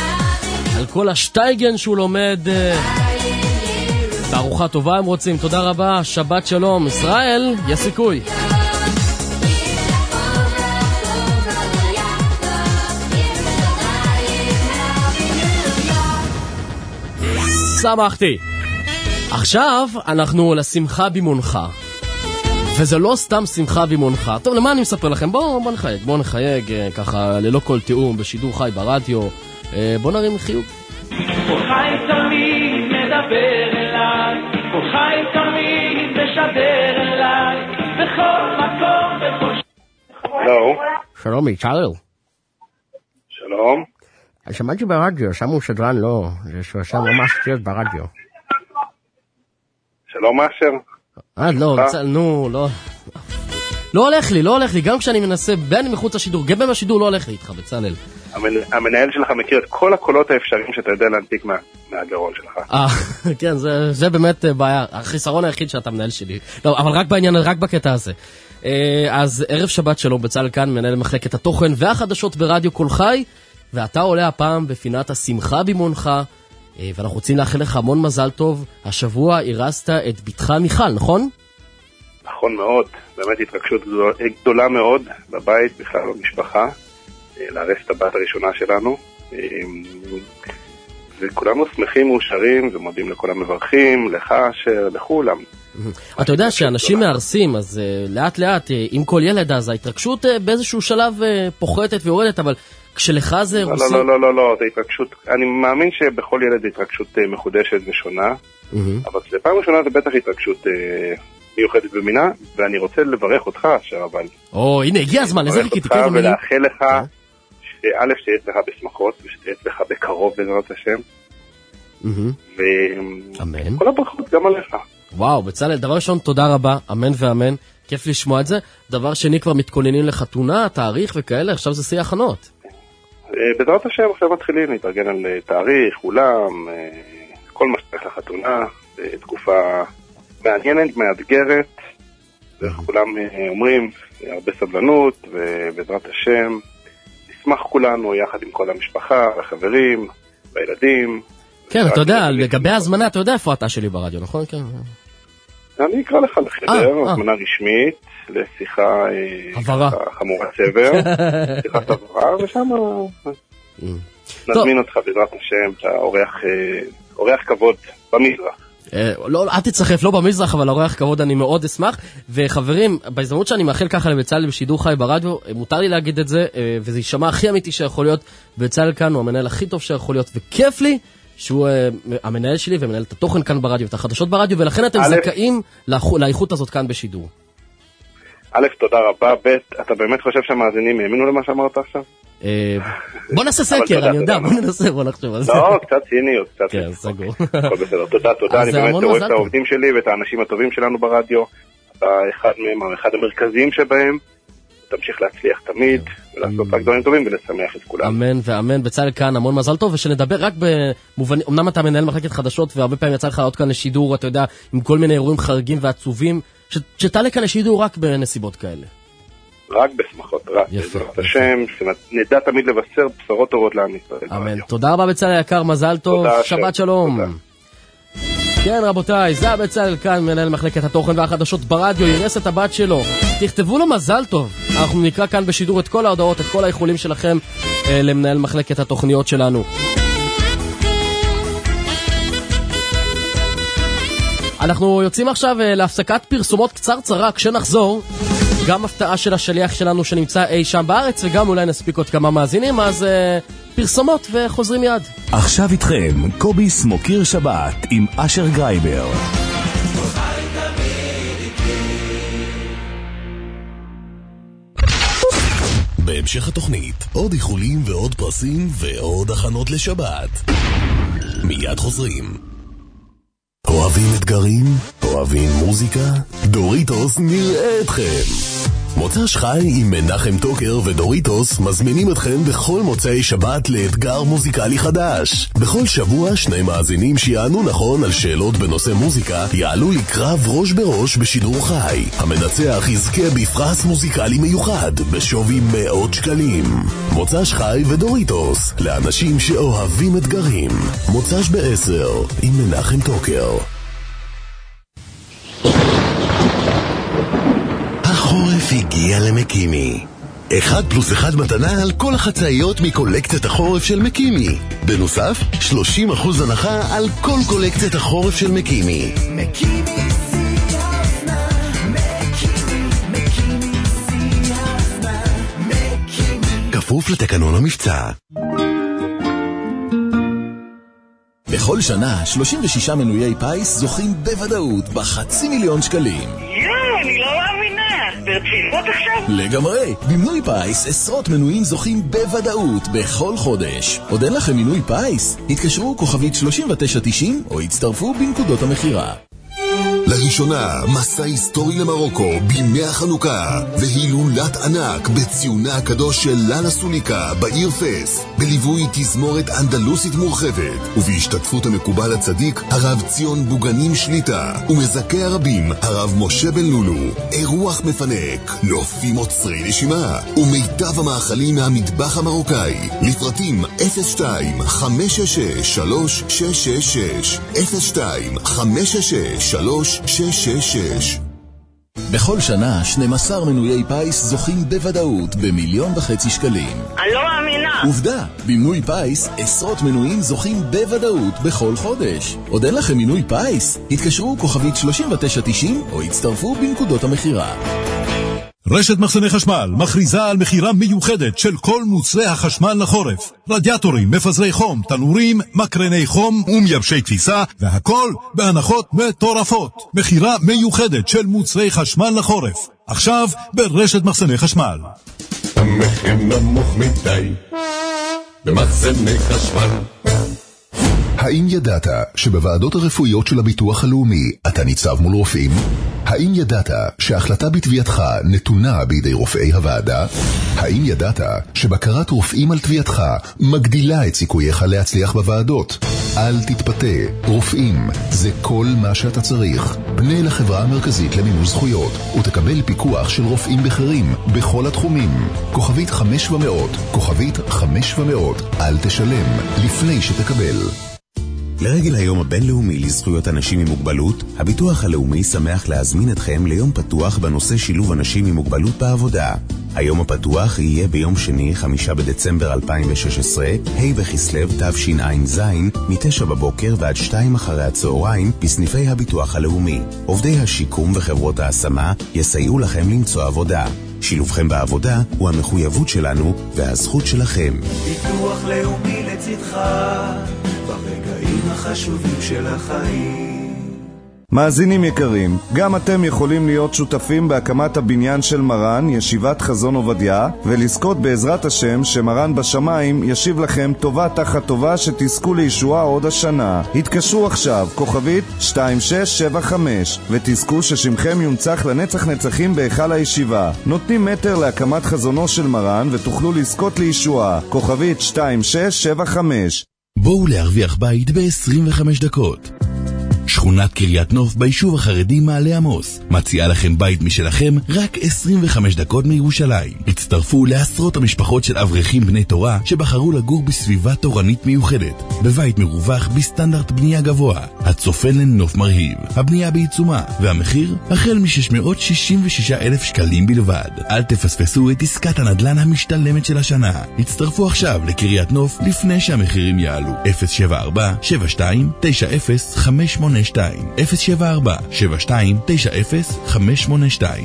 על כל השטייגן שהוא לומד. בארוחה טובה הם רוצים. תודה רבה, שבת שלום. ישראל, יש סיכוי. שמחתי. עכשיו אנחנו לשמחה בימונך. וזה לא סתם שמחה בימונך. טוב, למה אני מספר לכם? בואו בוא נחייג, בואו נחייג ככה ללא כל תיאום בשידור חי ברדיו. בואו נרים חיוג. כל חי תמיד מדבר אליי, כל חי תמיד משדר אליי, בכל מקום, בכל... הלו. שלום, יצ'רל. שלום. שמעתי ברדיו, שמו שדרן לא, זה שעושה ממש שטויות ברדיו. שלום מאשר. אה, לא, נו, לא. לא הולך לי, לא הולך לי, גם כשאני מנסה, בין מחוץ לשידור, גם בשידור לא הולך לי איתך, בצלאל. המנהל שלך מכיר את כל הקולות האפשריים שאתה יודע להנפיק מהגרון שלך. אה, כן, זה באמת בעיה, החיסרון היחיד שאתה מנהל שלי. לא, אבל רק בעניין, רק בקטע הזה. אז ערב שבת שלום, בצלאל כאן, מנהל מחלקת התוכן והחדשות ברדיו כל חי, ואתה עולה הפעם בפינת השמחה בימונך, ואנחנו רוצים לאחל לך המון מזל טוב. השבוע הרסת את ביתך מיכל, נכון? נכון מאוד, באמת התרגשות גדולה מאוד בבית, בכלל במשפחה, להרס את הבת הראשונה שלנו, וכולנו שמחים מאושרים ומודים לכל המברכים, לך אשר, לכולם. אתה יודע שאנשים מהרסים, אז לאט לאט, עם כל ילד, אז ההתרגשות באיזשהו שלב פוחתת ויורדת, אבל כשלך זה רוסים... לא, לא, לא, לא, זה התרגשות, אני מאמין שבכל ילד זה התרגשות מחודשת ושונה, אבל זה פעם ראשונה זה בטח התרגשות מיוחדת במינה, ואני רוצה לברך אותך, אשר אבל... או, הנה, הגיע הזמן, לזה חיכיתי. לברך אותך ולאחל לך שא' שתהיה אצלך בשמחות, ושתהיה אצלך בקרוב בעזרת השם. וכל הברכות גם עליך. וואו, בצלאל, דבר ראשון, תודה רבה, אמן ואמן, כיף לשמוע את זה. דבר שני, כבר מתכוננים לחתונה, תאריך וכאלה, עכשיו זה שיא הכנות. בעזרת השם, עכשיו מתחילים להתארגן על תאריך, אולם, כל מה שצריך לחתונה, תקופה מעניינת, מאתגרת, וכולם אומרים, הרבה סבלנות, ובעזרת השם, נשמח כולנו יחד עם כל המשפחה, החברים, והילדים. כן, אתה יודע, לגבי הזמנה, אתה יודע איפה אתה שלי ברדיו, נכון? כן. אני אקרא לך לחדר, הזמנה רשמית, לשיחה חמורת סבר, שיחת עברה, ושם נזמין אותך בעזרת השם, אתה אורח כבוד במזרח. לא, אל תצחף, לא במזרח, אבל אורח כבוד אני מאוד אשמח. וחברים, בהזדמנות שאני מאחל ככה לבצלאל בשידור חי ברדיו, מותר לי להגיד את זה, וזה יישמע הכי אמיתי שיכול להיות. בצלאל כאן הוא המנהל הכי טוב שיכול להיות, וכיף לי שהוא המנהל שלי ומנהל את התוכן כאן ברדיו ואת החדשות ברדיו, ולכן אתם זכאים לאיכות הזאת כאן בשידור. א', תודה רבה. ב', אתה באמת חושב שהמאזינים האמינו למה שאמרת עכשיו? בוא נעשה סקר, אני יודע, בוא ננסה, בוא נחשוב על זה. לא, קצת ציניות, קצת. כן, סגור. הכל בסדר, תודה, תודה, אני באמת רואה את העובדים שלי ואת האנשים הטובים שלנו ברדיו, אתה אחד מהם, אחד המרכזיים שבהם, תמשיך להצליח תמיד, ולעשות רק דברים טובים ולשמח את כולם. אמן ואמן, בצלאל כאן, המון מזל טוב, ושנדבר רק במובנים, אמנם אתה מנהל מחלקת חדשות, והרבה פעמים יצא לך לעלות כאן לשידור, אתה יודע, עם כל מיני אירועים חריגים ועצובים, שתעלה כאן לשידור רק בנסיבות כאלה. רק בשמחות, רק בעזרת השם, שנדע תמיד לבשר בשורות טובות לעם ישראל. אמן. תודה רבה בצלאל יקר, מזל טוב, שבת שלום. כן רבותיי, זה בצלאל כאן, מנהל מחלקת התוכן והחדשות ברדיו, ירס את הבת שלו. תכתבו לו מזל טוב. אנחנו נקרא כאן בשידור את כל ההודעות, את כל האיחולים שלכם אה, למנהל מחלקת התוכניות שלנו. אנחנו יוצאים עכשיו אה, להפסקת פרסומות קצרצרה. כשנחזור, גם הפתעה של השליח שלנו שנמצא אי שם בארץ, וגם אולי נספיק עוד כמה מאזינים, אז אה, פרסומות וחוזרים יד. עכשיו איתכם, קובי סמוקיר שבת עם אשר גרייבר. בהמשך התוכנית, עוד איחולים ועוד פרסים ועוד הכנות לשבת. מיד חוזרים. אוהבים אתגרים? אוהבים מוזיקה? דוריטוס נראה אתכם. מוצ"ש חי עם מנחם טוקר ודוריטוס מזמינים אתכם בכל מוצאי שבת לאתגר מוזיקלי חדש. בכל שבוע שני מאזינים שיענו נכון על שאלות בנושא מוזיקה יעלו לקרב ראש בראש בשידור חי. המנצח יזכה בפרס מוזיקלי מיוחד בשווי מאות שקלים. מוצ"ש חי ודוריטוס לאנשים שאוהבים אתגרים. מוצ"ש בעשר עם מנחם טוקר. החורף הגיע למקימי. אחד פלוס אחד מתנה על כל החצאיות מקולקציית החורף של מקימי. בנוסף, שלושים אחוז הנחה על כל קולקציית החורף של מקימי. מקימי שיא האופנה, מקימי, מקימי שיא האופנה, מקימי. כפוף לתקנון המבצע. בכל שנה, שלושים ושישה מנויי פייס זוכים בוודאות בחצי מיליון שקלים. יואו, אני לא מאמינה. ברצינות עכשיו? לגמרי. במנוי פייס, עשרות מנויים זוכים בוודאות בכל חודש. עוד אין לכם מנוי פייס? התקשרו כוכבית שלושים ותשע תשעים או הצטרפו בנקודות המחירה. לראשונה, מסע היסטורי למרוקו בימי החנוכה, והילולת ענק בציונה הקדוש של לאנה סוליקה בעיר פס, בליווי תזמורת אנדלוסית מורחבת, ובהשתתפות המקובל הצדיק הרב ציון בוגנים שליטה, ומזכה הרבים הרב משה בן לולו. אירוח מפנק, נופים עוצרי נשימה, ומיטב המאכלים מהמטבח המרוקאי. לפרטים אפס שתיים חמש שש שש שלוש שש שש שש אפס שתיים חמש שש שש שלוש שש שש שש. בכל שנה, שנים עשר מנויי פייס זוכים בוודאות במיליון וחצי שקלים. אני לא מאמינה. עובדה, במנוי פייס, עשרות מנויים זוכים בוודאות בכל חודש. עוד אין לכם מנוי פייס? התקשרו כוכבית שלושים ותשע תשעים או הצטרפו בנקודות המחירה. רשת מחסני חשמל מכריזה על מחירה מיוחדת של כל מוצרי החשמל לחורף. רדיאטורים, מפזרי חום, תנורים, מקרני חום ומייבשי כביסה, והכל בהנחות מטורפות. מחירה מיוחדת של מוצרי חשמל לחורף. עכשיו ברשת מחסני חשמל. המחיר נמוך מדי במחסני חשמל. האם ידעת שבוועדות הרפואיות של הביטוח הלאומי אתה ניצב מול רופאים? האם ידעת שההחלטה בתביעתך נתונה בידי רופאי הוועדה? האם ידעת שבקרת רופאים על תביעתך מגדילה את סיכוייך להצליח בוועדות? אל תתפתה, רופאים זה כל מה שאתה צריך. פנה לחברה המרכזית למימוש זכויות ותקבל פיקוח של רופאים בכירים בכל התחומים. כוכבית חמש ומאות, כוכבית חמש ומאות, אל תשלם לפני שתקבל. לרגל היום הבינלאומי לזכויות אנשים עם מוגבלות, הביטוח הלאומי שמח להזמין אתכם ליום פתוח בנושא שילוב אנשים עם מוגבלות בעבודה. היום הפתוח יהיה ביום שני, חמישה בדצמבר אלפיים ושש עשרה, ה' בכסלו תשע"ז, מתשע בבוקר ועד שתיים אחרי הצהריים, בסניפי הביטוח הלאומי. עובדי השיקום וחברות ההשמה יסייעו לכם למצוא עבודה. שילובכם בעבודה הוא המחויבות שלנו והזכות שלכם. ביטוח לאומי לצדך ברגעים החשובים של החיים. מאזינים יקרים, גם אתם יכולים להיות שותפים בהקמת הבניין של מרן, ישיבת חזון עובדיה, ולזכות בעזרת השם שמרן בשמיים ישיב לכם טובה תחת טובה שתזכו לישועה עוד השנה. התקשרו עכשיו, כוכבית שתיים שש שבע חמש, ותזכו ששמכם יונצח לנצח נצחים בהיכל הישיבה. נותנים מטר להקמת חזונו של מרן ותוכלו לזכות לישועה. כוכבית שתיים שש שבע חמש. בואו להרוויח בית ב-עשרים וחמש דקות. שכונת קריית נוף ביישוב החרדי מעלה עמוס מציעה לכם בית משלכם רק עשרים וחמש דקות מירושלים. הצטרפו לעשרות המשפחות של אברכים בני תורה שבחרו לגור בסביבה תורנית מיוחדת, בבית מרווח בסטנדרט בנייה גבוה, הצופן לנוף מרהיב, הבנייה בעיצומה, והמחיר החל מ-שש מאות שישים ושישה אלף שקלים בלבד. אל תפספסו את עסקת הנדל"ן המשתלמת של השנה. הצטרפו עכשיו לקריית נוף לפני שהמחירים יעלו. אפס שבע ארבע שבע שתיים תשע אפס חמש שמונה שתיים אפס שבע ארבע שבע שתיים תשע אפס חמש שמונה שתיים.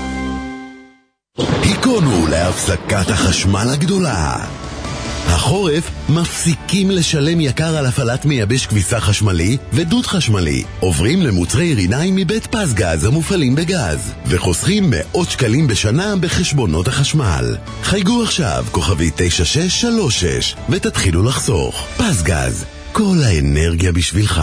היכונו להפסקת החשמל הגדולה. החורף מפסיקים לשלם יקר על הפעלת מייבש כביסה חשמלי ודוד חשמלי. עוברים למוצרי ריניים מבית פסגז המופעלים בגז וחוסכים מאות שקלים בשנה בחשבונות החשמל. חייגו עכשיו כוכבי תשע שש שלוש שש ותתחילו לחסוך. פסגז, כל האנרגיה בשבילך.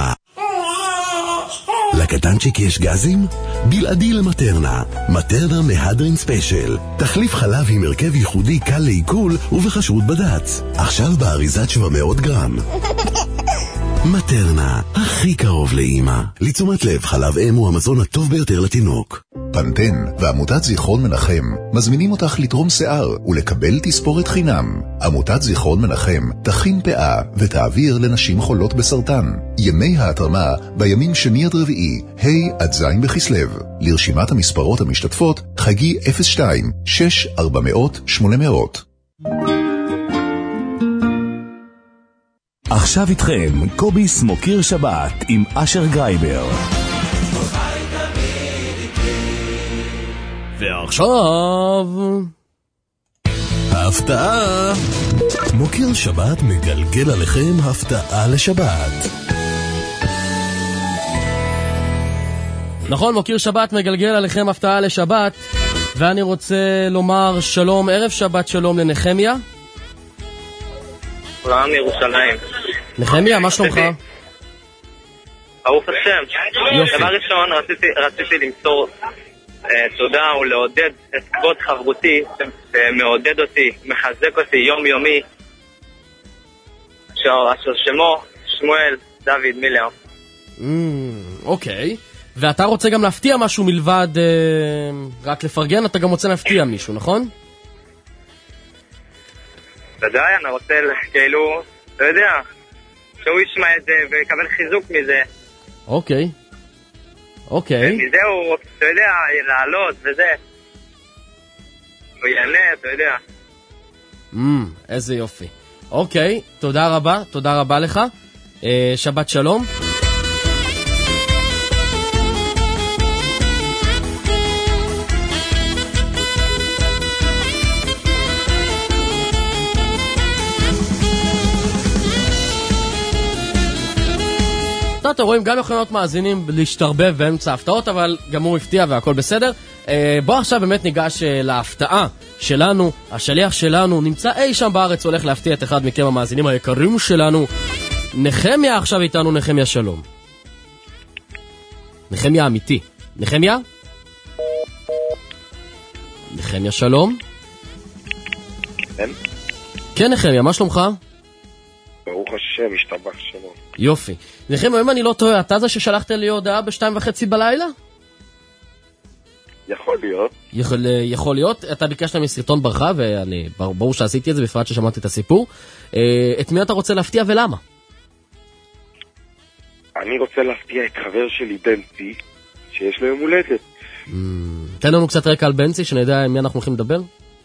לקטנצ'יק יש גזים? בלעדי למטרנה. מטרנה מהדרין ספיישל. תחליף חלב עם הרכב ייחודי קל לעיכול ובחשרות בד"ץ. עכשיו באריזת שבע מאות גרם. מטרנה, הכי קרוב לאמא. לתשומת לב, חלב אם הוא המזון הטוב ביותר לתינוק. פנטן ועמותת זיכרון מנחם מזמינים אותך לתרום שיער ולקבל תספורת חינם. עמותת זיכרון מנחם תכין פאה ותעביר לנשים חולות בסרטן. ימי ההתרמה בימים שני עד רביעי, ה' עד ז' בכסלו. לרשימת המספרות המשתתפות חגי אפס שתיים שש ארבע מאות שמונה מאות. עכשיו איתכם קובי סמוקיר שבת עם אשר גרייבר. ועכשיו ההפתעה. מוקיר שבת מגלגל עליכם הפתעה לשבת. נכון, מוקיר שבת מגלגל עליכם הפתעה לשבת, ואני רוצה לומר שלום, ערב שבת שלום לנחמיה. שלום מירושלים. נחמיה, מה שלומך? ברוך השם. דבר ראשון, רציתי, רציתי למסור uh, תודה ולעודד את כבוד חברותי, שמעודד אותי, מחזק אותי יום יומי, אשר שמו שמואל דוד מילר. אוקיי. ואתה רוצה גם להפתיע משהו מלבד uh, רק לפרגן, אתה גם רוצה להפתיע מישהו, נכון? ודאי, אני רוצה כאילו, אתה יודע, שהוא ישמע את זה ויקבל חיזוק מזה. אוקיי. אוקיי. ומזה הוא, אתה יודע, לעלות וזה. הוא יענה, אתה יודע. אמ, איזה יופי. אוקיי, תודה רבה, תודה רבה לך. אה, שבת שלום. אתם רואים, גם יכולים להיות מאזינים להשתרבב באמצע ההפתעות, אבל גם הוא הפתיע והכל בסדר. בוא עכשיו באמת ניגש להפתעה שלנו. השליח שלנו נמצא אי שם בארץ, הולך להפתיע את אחד מכם המאזינים היקרים שלנו. נחמיה עכשיו איתנו. נחמיה שלום. נחמיה אמיתי. נחמיה? נחמיה שלום. כן? כן נחמיה, מה שלומך? ברוך השם, השתבח שלום. יופי. נחמיה, אם אני לא טועה, אתה זה ששלחת לי הודעה בשתיים וחצי בלילה? יכול להיות. יכול, יכול להיות. אתה ביקשת מסרטון ברכה, ואני ברור שעשיתי את זה, בפרט ששמעתי את הסיפור. את מי אתה רוצה להפתיע ולמה? אני רוצה להפתיע את חבר שלי בנצי, שיש לו יום הולדת. תן לנו קצת רקע על בנצי, שנדע עם מי אנחנו הולכים לדבר.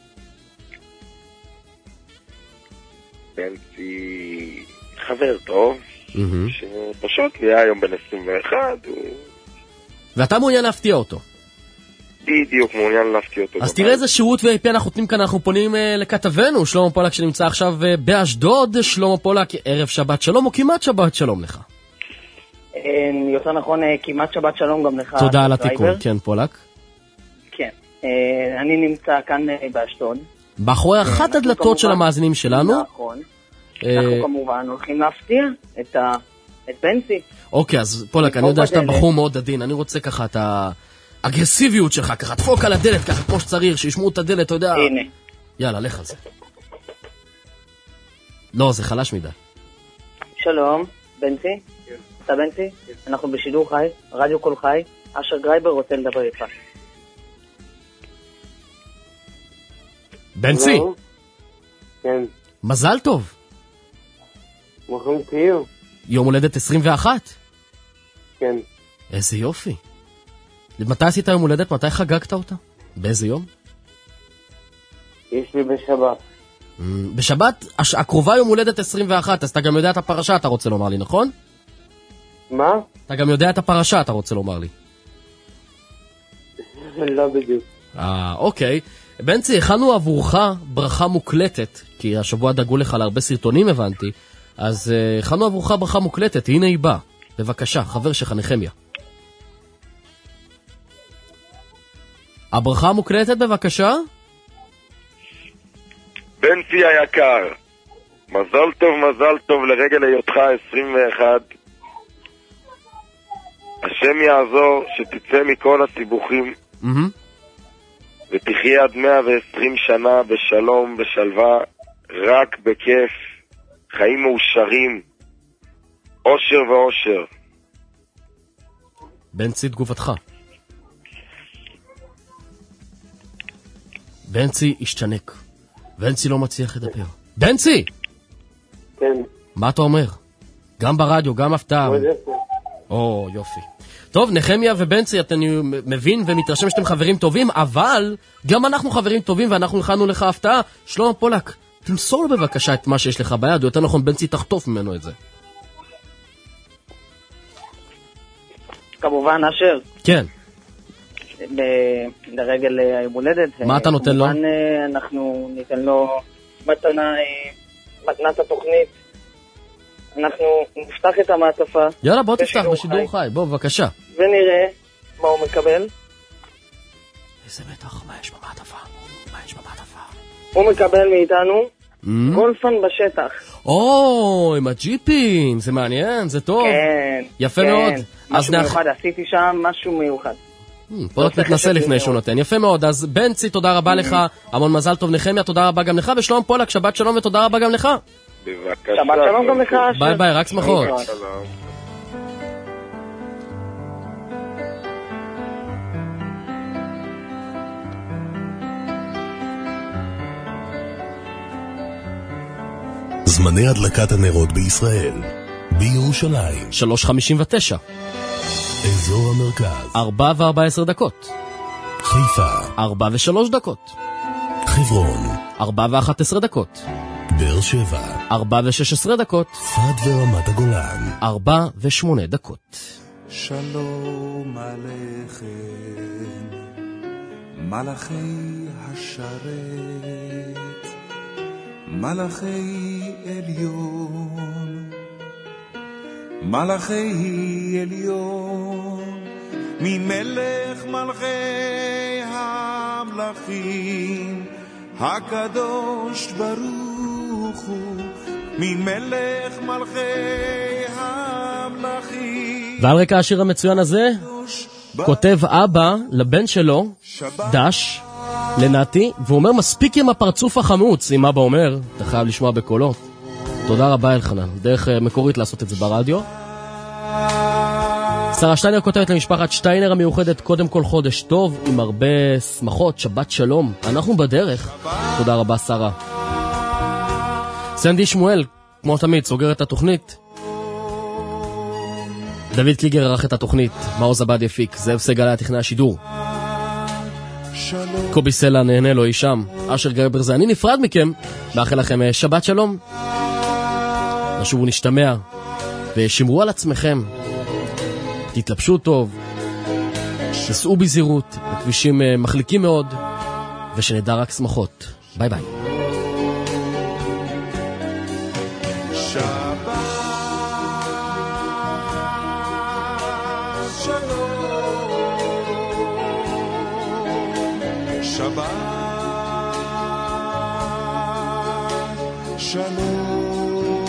בנצי חבר טוב, שפשוט נהיה היום בן עשרים ואחת. ואתה מעוניין להפתיע אותו? בדיוק, מעוניין להפתיע אותו. אז תראה איזה שירות ו-איי פי אנחנו נותנים כאן. אנחנו פונים לכתבנו שלמה פולק שנמצא עכשיו באשדוד. שלמה פולק, ערב שבת שלום או כמעט שבת שלום לך? יותר נכון, כמעט שבת שלום גם לך. תודה על התיקון, כן פולק. כן, אני נמצא כאן באשדוד. באחורי אחת הדלתות של המאזינים שלנו. נכון. אנחנו כמובן הולכים להפתיע את בנצי. אוקיי, אז פולק, אני יודע שאתה בחור מאוד עדין. אני רוצה ככה את האגרסיביות שלך, ככה תפוק על הדלת, ככה כמו שצריך, שישמעו את הדלת, אתה יודע. הנה. יאללה, לך על זה. לא, זה חלש מדי. שלום, בנצי? אתה בנצי? אנחנו בשידור חי, רדיו כל חי. אשר גרייבר רוצה לדבר איתך. בנצי? כן. מזל טוב. מוכרים ציור. יום הולדת עשרים ואחת? כן. איזה יופי. מתי עשית יום הולדת? מתי חגגת אותה? באיזה יום? יש לי בשבת. בשבת הקרובה יום הולדת עשרים ואחת, אז אתה גם יודע את הפרשה, אתה רוצה לומר לי, נכון? מה? אתה גם יודע את הפרשה, אתה רוצה לומר לי. לא בדיוק. אה, אוקיי. בנצי, הכנו עבורך ברכה מוקלטת, כי השבוע דאגו לך להרבה סרטונים, הבנתי. אז הכנו עבורך ברכה מוקלטת, הנה היא באה. בבקשה, חבר שלך נחמיה. הברכה מוקלטת, בבקשה. בנצי היקר, מזל טוב, מזל טוב לרגל היותך עשרים ואחת. השם יעזור שתצא מכל הסיבוכים. Mm-hmm. ותחיה עד מאה ועשרים שנה בשלום, בשלווה, רק בכיף, חיים מאושרים, אושר ואושר. בנצי, תגובתך. בנצי השתנק. בנצי לא מצליח לדבר. בנצי! כן. מה אתה אומר? גם ברדיו, גם הפתעה. או, יופי. טוב, נחמיה ובנצי, אתה מבין ומתרשם שאתם חברים טובים, אבל גם אנחנו חברים טובים ואנחנו הכנו לך הפתעה. שלמה פולק, תמסור לו בבקשה את מה שיש לך ביד, או יותר נכון, בנצי תחטוף ממנו את זה. כמובן, אשר. כן. לרגל היום הולדת. מה אתה נותן לו? כמובן, אנחנו ניתן לו מתנה, מתנת התוכנית. אנחנו נפתח את המעטפה. יאללה, בוא תפתח בשידור חי. בוא, בבקשה. ונראה מה הוא מקבל. איזה מתח, מה יש במעטפה? מה יש במעטפה? הוא מקבל מאיתנו גולפן בשטח. או, עם הג'יפים, זה מעניין, זה טוב. כן. יפה כן. מאוד. משהו מיוחד, עשיתי שם משהו מיוחד. פולק מתנסה לפני שהוא נותן. יפה מאוד. אז בנצי, תודה רבה לך. המון מזל טוב. נחמיה, תודה רבה גם לך. ושלום פולק, שבת שלום ותודה רבה גם לך. בבקשה. שבת שלום גם לך. ביי ביי, רק שמחות. זמני הדלקת הנרות בישראל. בירושלים שלוש חמישים ותשע, אזור המרכז ארבע וארבע עשר דקות, חיפה ארבע ושלוש דקות, חברון ארבע ואחת עשרה דקות, באר שבע ארבע ושש עשרה דקות, צפת ורמת הגולן ארבע ושמונה דקות. שלום עליכם מלאכי השרת, מלאכי עליון, מלאכי עליון, ממלך מלכי המלכים, הקדוש ברוך הוא, ממלך מלכי המלכים. ועל רקע השיר המצוין הזה כותב אבא לבן שלו דש לנתי, והוא אומר מספיק עם הפרצוף החמוץ. אם אבא אומר, אתה חייב לשמוע בקולו. תודה רבה אלחנן, דרך מקורית לעשות את זה ברדיו. שרה שטיינר כותבת למשפחת שטיינר המיוחדת, קודם כל חודש טוב עם הרבה שמחות, שבת שלום, אנחנו בדרך. תודה רבה שרה. סנדי שמואל כמו תמיד סוגר את התוכנית. דוד קליגר ערך את התוכנית, מעוז עבד יפיק, זאב סגל היה טכנאי השידור, קובי סלע נהנה לו אישם, אשר גרבר זה אני נפרד מכם, מאחל לכם שבת שלום, נשובו נשתמע ושמרו על עצמכם, תתלבשו טוב, תסעו בזהירות בכבישים מחליקים מאוד, ושנדע רק שמחות. ביי ביי. שלום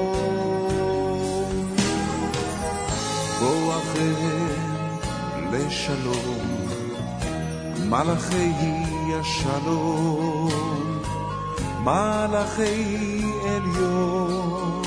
בואכם לשלום מלאכי השלום מלאכי עליון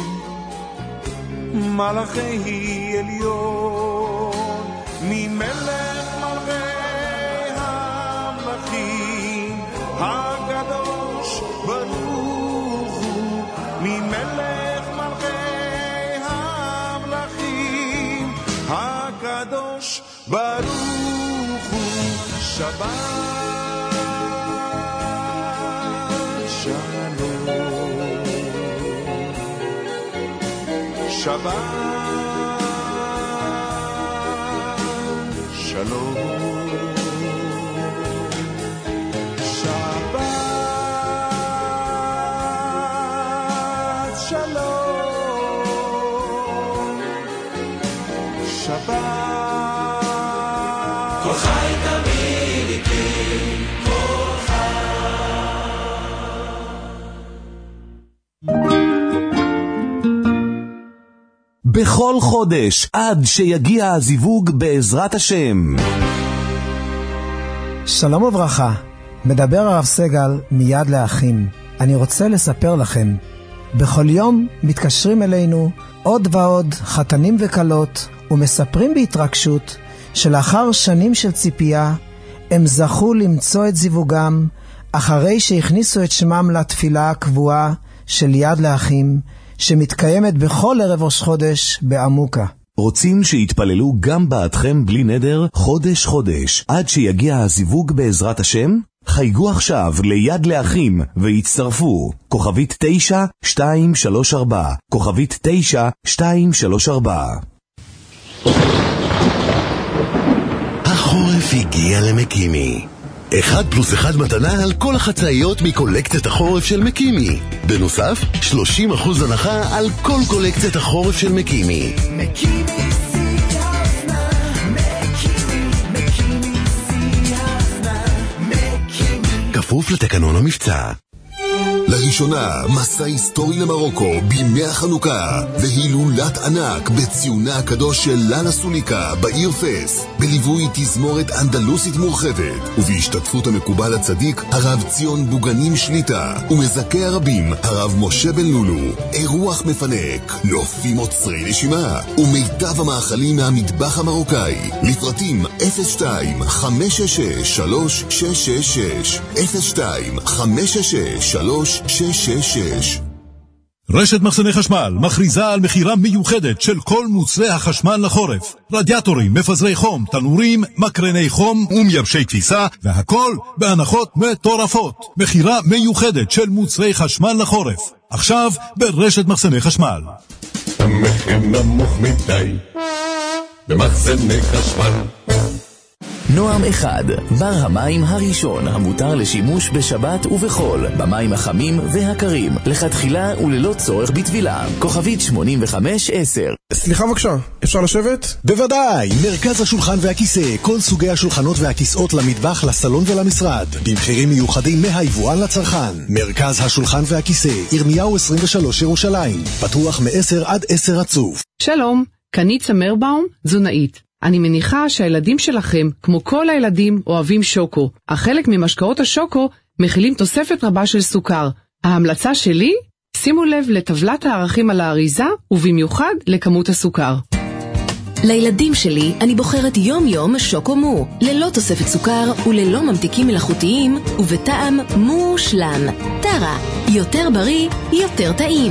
מלאכי עליון ממלך מלכי המלכים הקדוש ברוך הוא ממלך מלכי המלכים הקדוש ברוך הוא שבת שלום שבת שלום כל חי תמיד איתי כל בכל חודש עד שיגיע הזיווג בעזרת השם. שלום וברכה, מדבר הרב סגל מיד לאחים. אני רוצה לספר לכם, בכל יום מתקשרים אלינו עוד ועוד חתנים וקלות ומספרים בהתרגשות שלאחר שנים של ציפייה הם זכו למצוא את זיווגם אחרי שהכניסו את שמם לתפילה הקבועה של יד לאחים שמתקיימת בכל ערב ראש חודש בעמוקה. רוצים שיתפללו גם בעדכם בלי נדר חודש חודש עד שיגיע הזיווג בעזרת השם? חייגו עכשיו ליד לאחים והצטרפו. כוכבית תשע שתיים שלוש ארבע, כוכבית תשע שתיים שלוש ארבע. החורף הגיע למקימי. אחד פלוס אחד מתנה על כל החצאיות מקולקציית החורף של מקימי. בנוסף, שלושים אחוז הנחה על כל קולקציית החורף של מקימי. מקימי שיא האופנה, מקימי, מקימי שיא האופנה, מקימי. כפוף לתקנון המבצע. לראשונה, מסע היסטורי למרוקו בימי החנוכה, והילולת ענק בציונה הקדוש של לאלה סוליקה בעיר פס, בליווי תזמורת אנדלוסית מורחבת, ובהשתתפות המקובל הצדיק הרב ציון בוגנים שליטה, ומזכה הרבים הרב משה בן לולו. אירוח מפנק, נופים עוצרי נשימה, ומיטב המאכלים מהמטבח המרוקאי. לפרטים אפס שתיים חמש שש שש שלוש שש שש שש, אפס שתיים חמש שש שש שלוש שש שש שש. רשת מחסני חשמל מכריזה על מחירה מיוחדת של כל מוצרי החשמל לחורף. רדיאטורים, מפזרי חום, תנורים, מקרני חום ומייבשי כביסה, והכל בהנחות מטורפות. מחירה מיוחדת של מוצרי חשמל לחורף. עכשיו ברשת מחסני חשמל. המחיר נמוך מדי במחסני חשמל. נועם אחד, בר המים הראשון המותר לשימוש בשבת ובחול, במים החמים והקרים, לכתחילה וללא צורך בטבילה. כוכבית שמונים וחמש עשר. סליחה בבקשה, אפשר לשבת? בוודאי, מרכז השולחן והכיסא, כל סוגי השולחנות והכיסאות למטבח, לסלון ולמשרד, במחירים מיוחדים מהיבואן לצרכן. מרכז השולחן והכיסא, ירמיהו עשרים ושלוש ירושלים, פתוח מ-עשר עד עשר רצוף. שלום, קנית סמרבאום, תזונאית. אני מניחה שהילדים שלכם, כמו כל הילדים, אוהבים שוקו. החלק ממשקאות השוקו מכילים תוספת רבה של סוכר. ההמלצה שלי? שימו לב לטבלת הערכים על האריזה, ובמיוחד לכמות הסוכר. לילדים שלי אני בוחרת יום יום שוקו מו, ללא תוספת סוכר וללא ממתיקים מלאכותיים, ובטעם מושלם. טרה, יותר בריא, יותר טעים.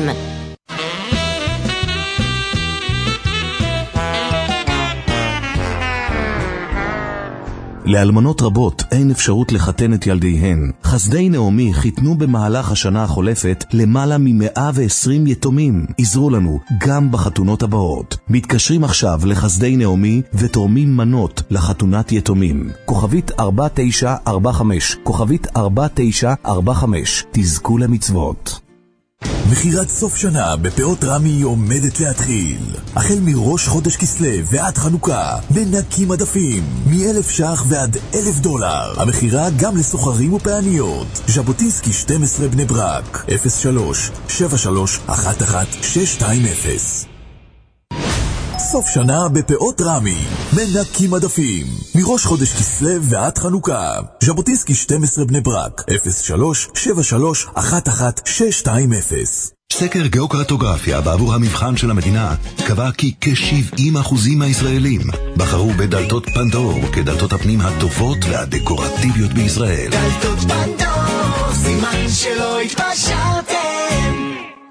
לאלמנות רבות אין אפשרות לחתן את ילדיהן. חסדי נעמי חיתנו במהלך השנה החולפת למעלה מ-מאה ועשרים יתומים. עזרו לנו גם בחתונות הבאות. מתקשרים עכשיו לחסדי נעמי ותורמים מנות לחתונת יתומים. כוכבית ארבע תשע ארבע חמש, כוכבית ארבע תשע ארבע חמש. תזכו למצוות. מחירת סוף שנה בפאות רמי עומדת להתחיל. החל מראש חודש כסלו ועד חנוכה, מנקים מדפים, מ-אלף שח ועד אלף דולר. המחירה גם לסוחרים ופעניות. ז'בוטינסקי שתים עשרה בני ברק, אפס שלוש שבע שלוש אחת אחת שש שתיים אפס. סוף שנה בפאות רמי, מנקים מדפים, מראש חודש כסלו ועד חנוכה. ז'בוטינסקי שתים עשרה בני ברק, אפס שלוש שבע שלוש אחת אחת שש שתיים אפס. סקר גיאוקרטוגרפיה בעבור המבחן של המדינה קבע כי כ-שבעים אחוזים מהישראלים בחרו בדלתות פנדור כדלתות הפנים הטובות והדקורטיביות בישראל. דלתות פנדור, סימן שלא התפשרתם.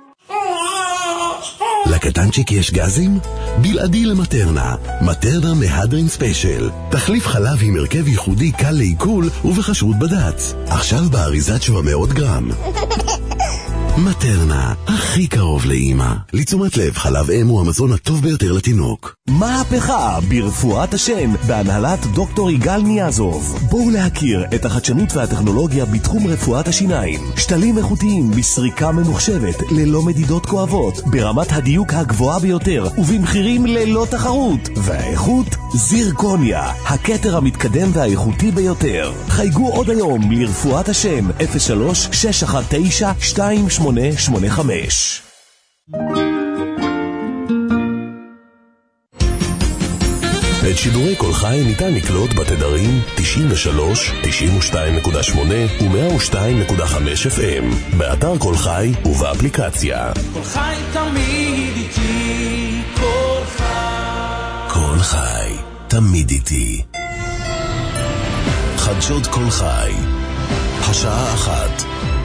לקטנצ'יק יש גזים? בלעדי למטרנה. מטרנה מהדרין ספיישל. תחליף חלב עם הרכב ייחודי קל לעיכול ובחשרות בד"ץ. עכשיו באריזת שבע מאות גרם. מטרנה, הכי קרוב לאמא. לתשומת לב, חלב אם הוא המזון הטוב ביותר לתינוק. מהפכה ברפואת השן בהנהלת דוקטור יגאל ניאזוב. בואו להכיר את החדשנות והטכנולוגיה בתחום רפואת השיניים. שתלים איכותיים בסריקה ממוחשבת ללא מדידות כואבות, ברמת הדיוק הגבוהה ביותר ובמחירים ללא תחרות. והאיכות זירקוניה, הכתר המתקדם והאיכותי ביותר. חייגו עוד היום לרפואת השן אפס שלוש שש אחת תשע שתיים שמונה שמונה חמש. את שידורי כל חי ניתן לקלוט בתדרים תשעים ושלוש, תשעים ושתיים נקודה שמונה ו-מאה ושתיים נקודה חמש אף אם, באתר כל חי ובאפליקציה. כל חי תמיד איתי, כל חי. כל חי תמיד איתי. חדשות כל חי, השעה אחת,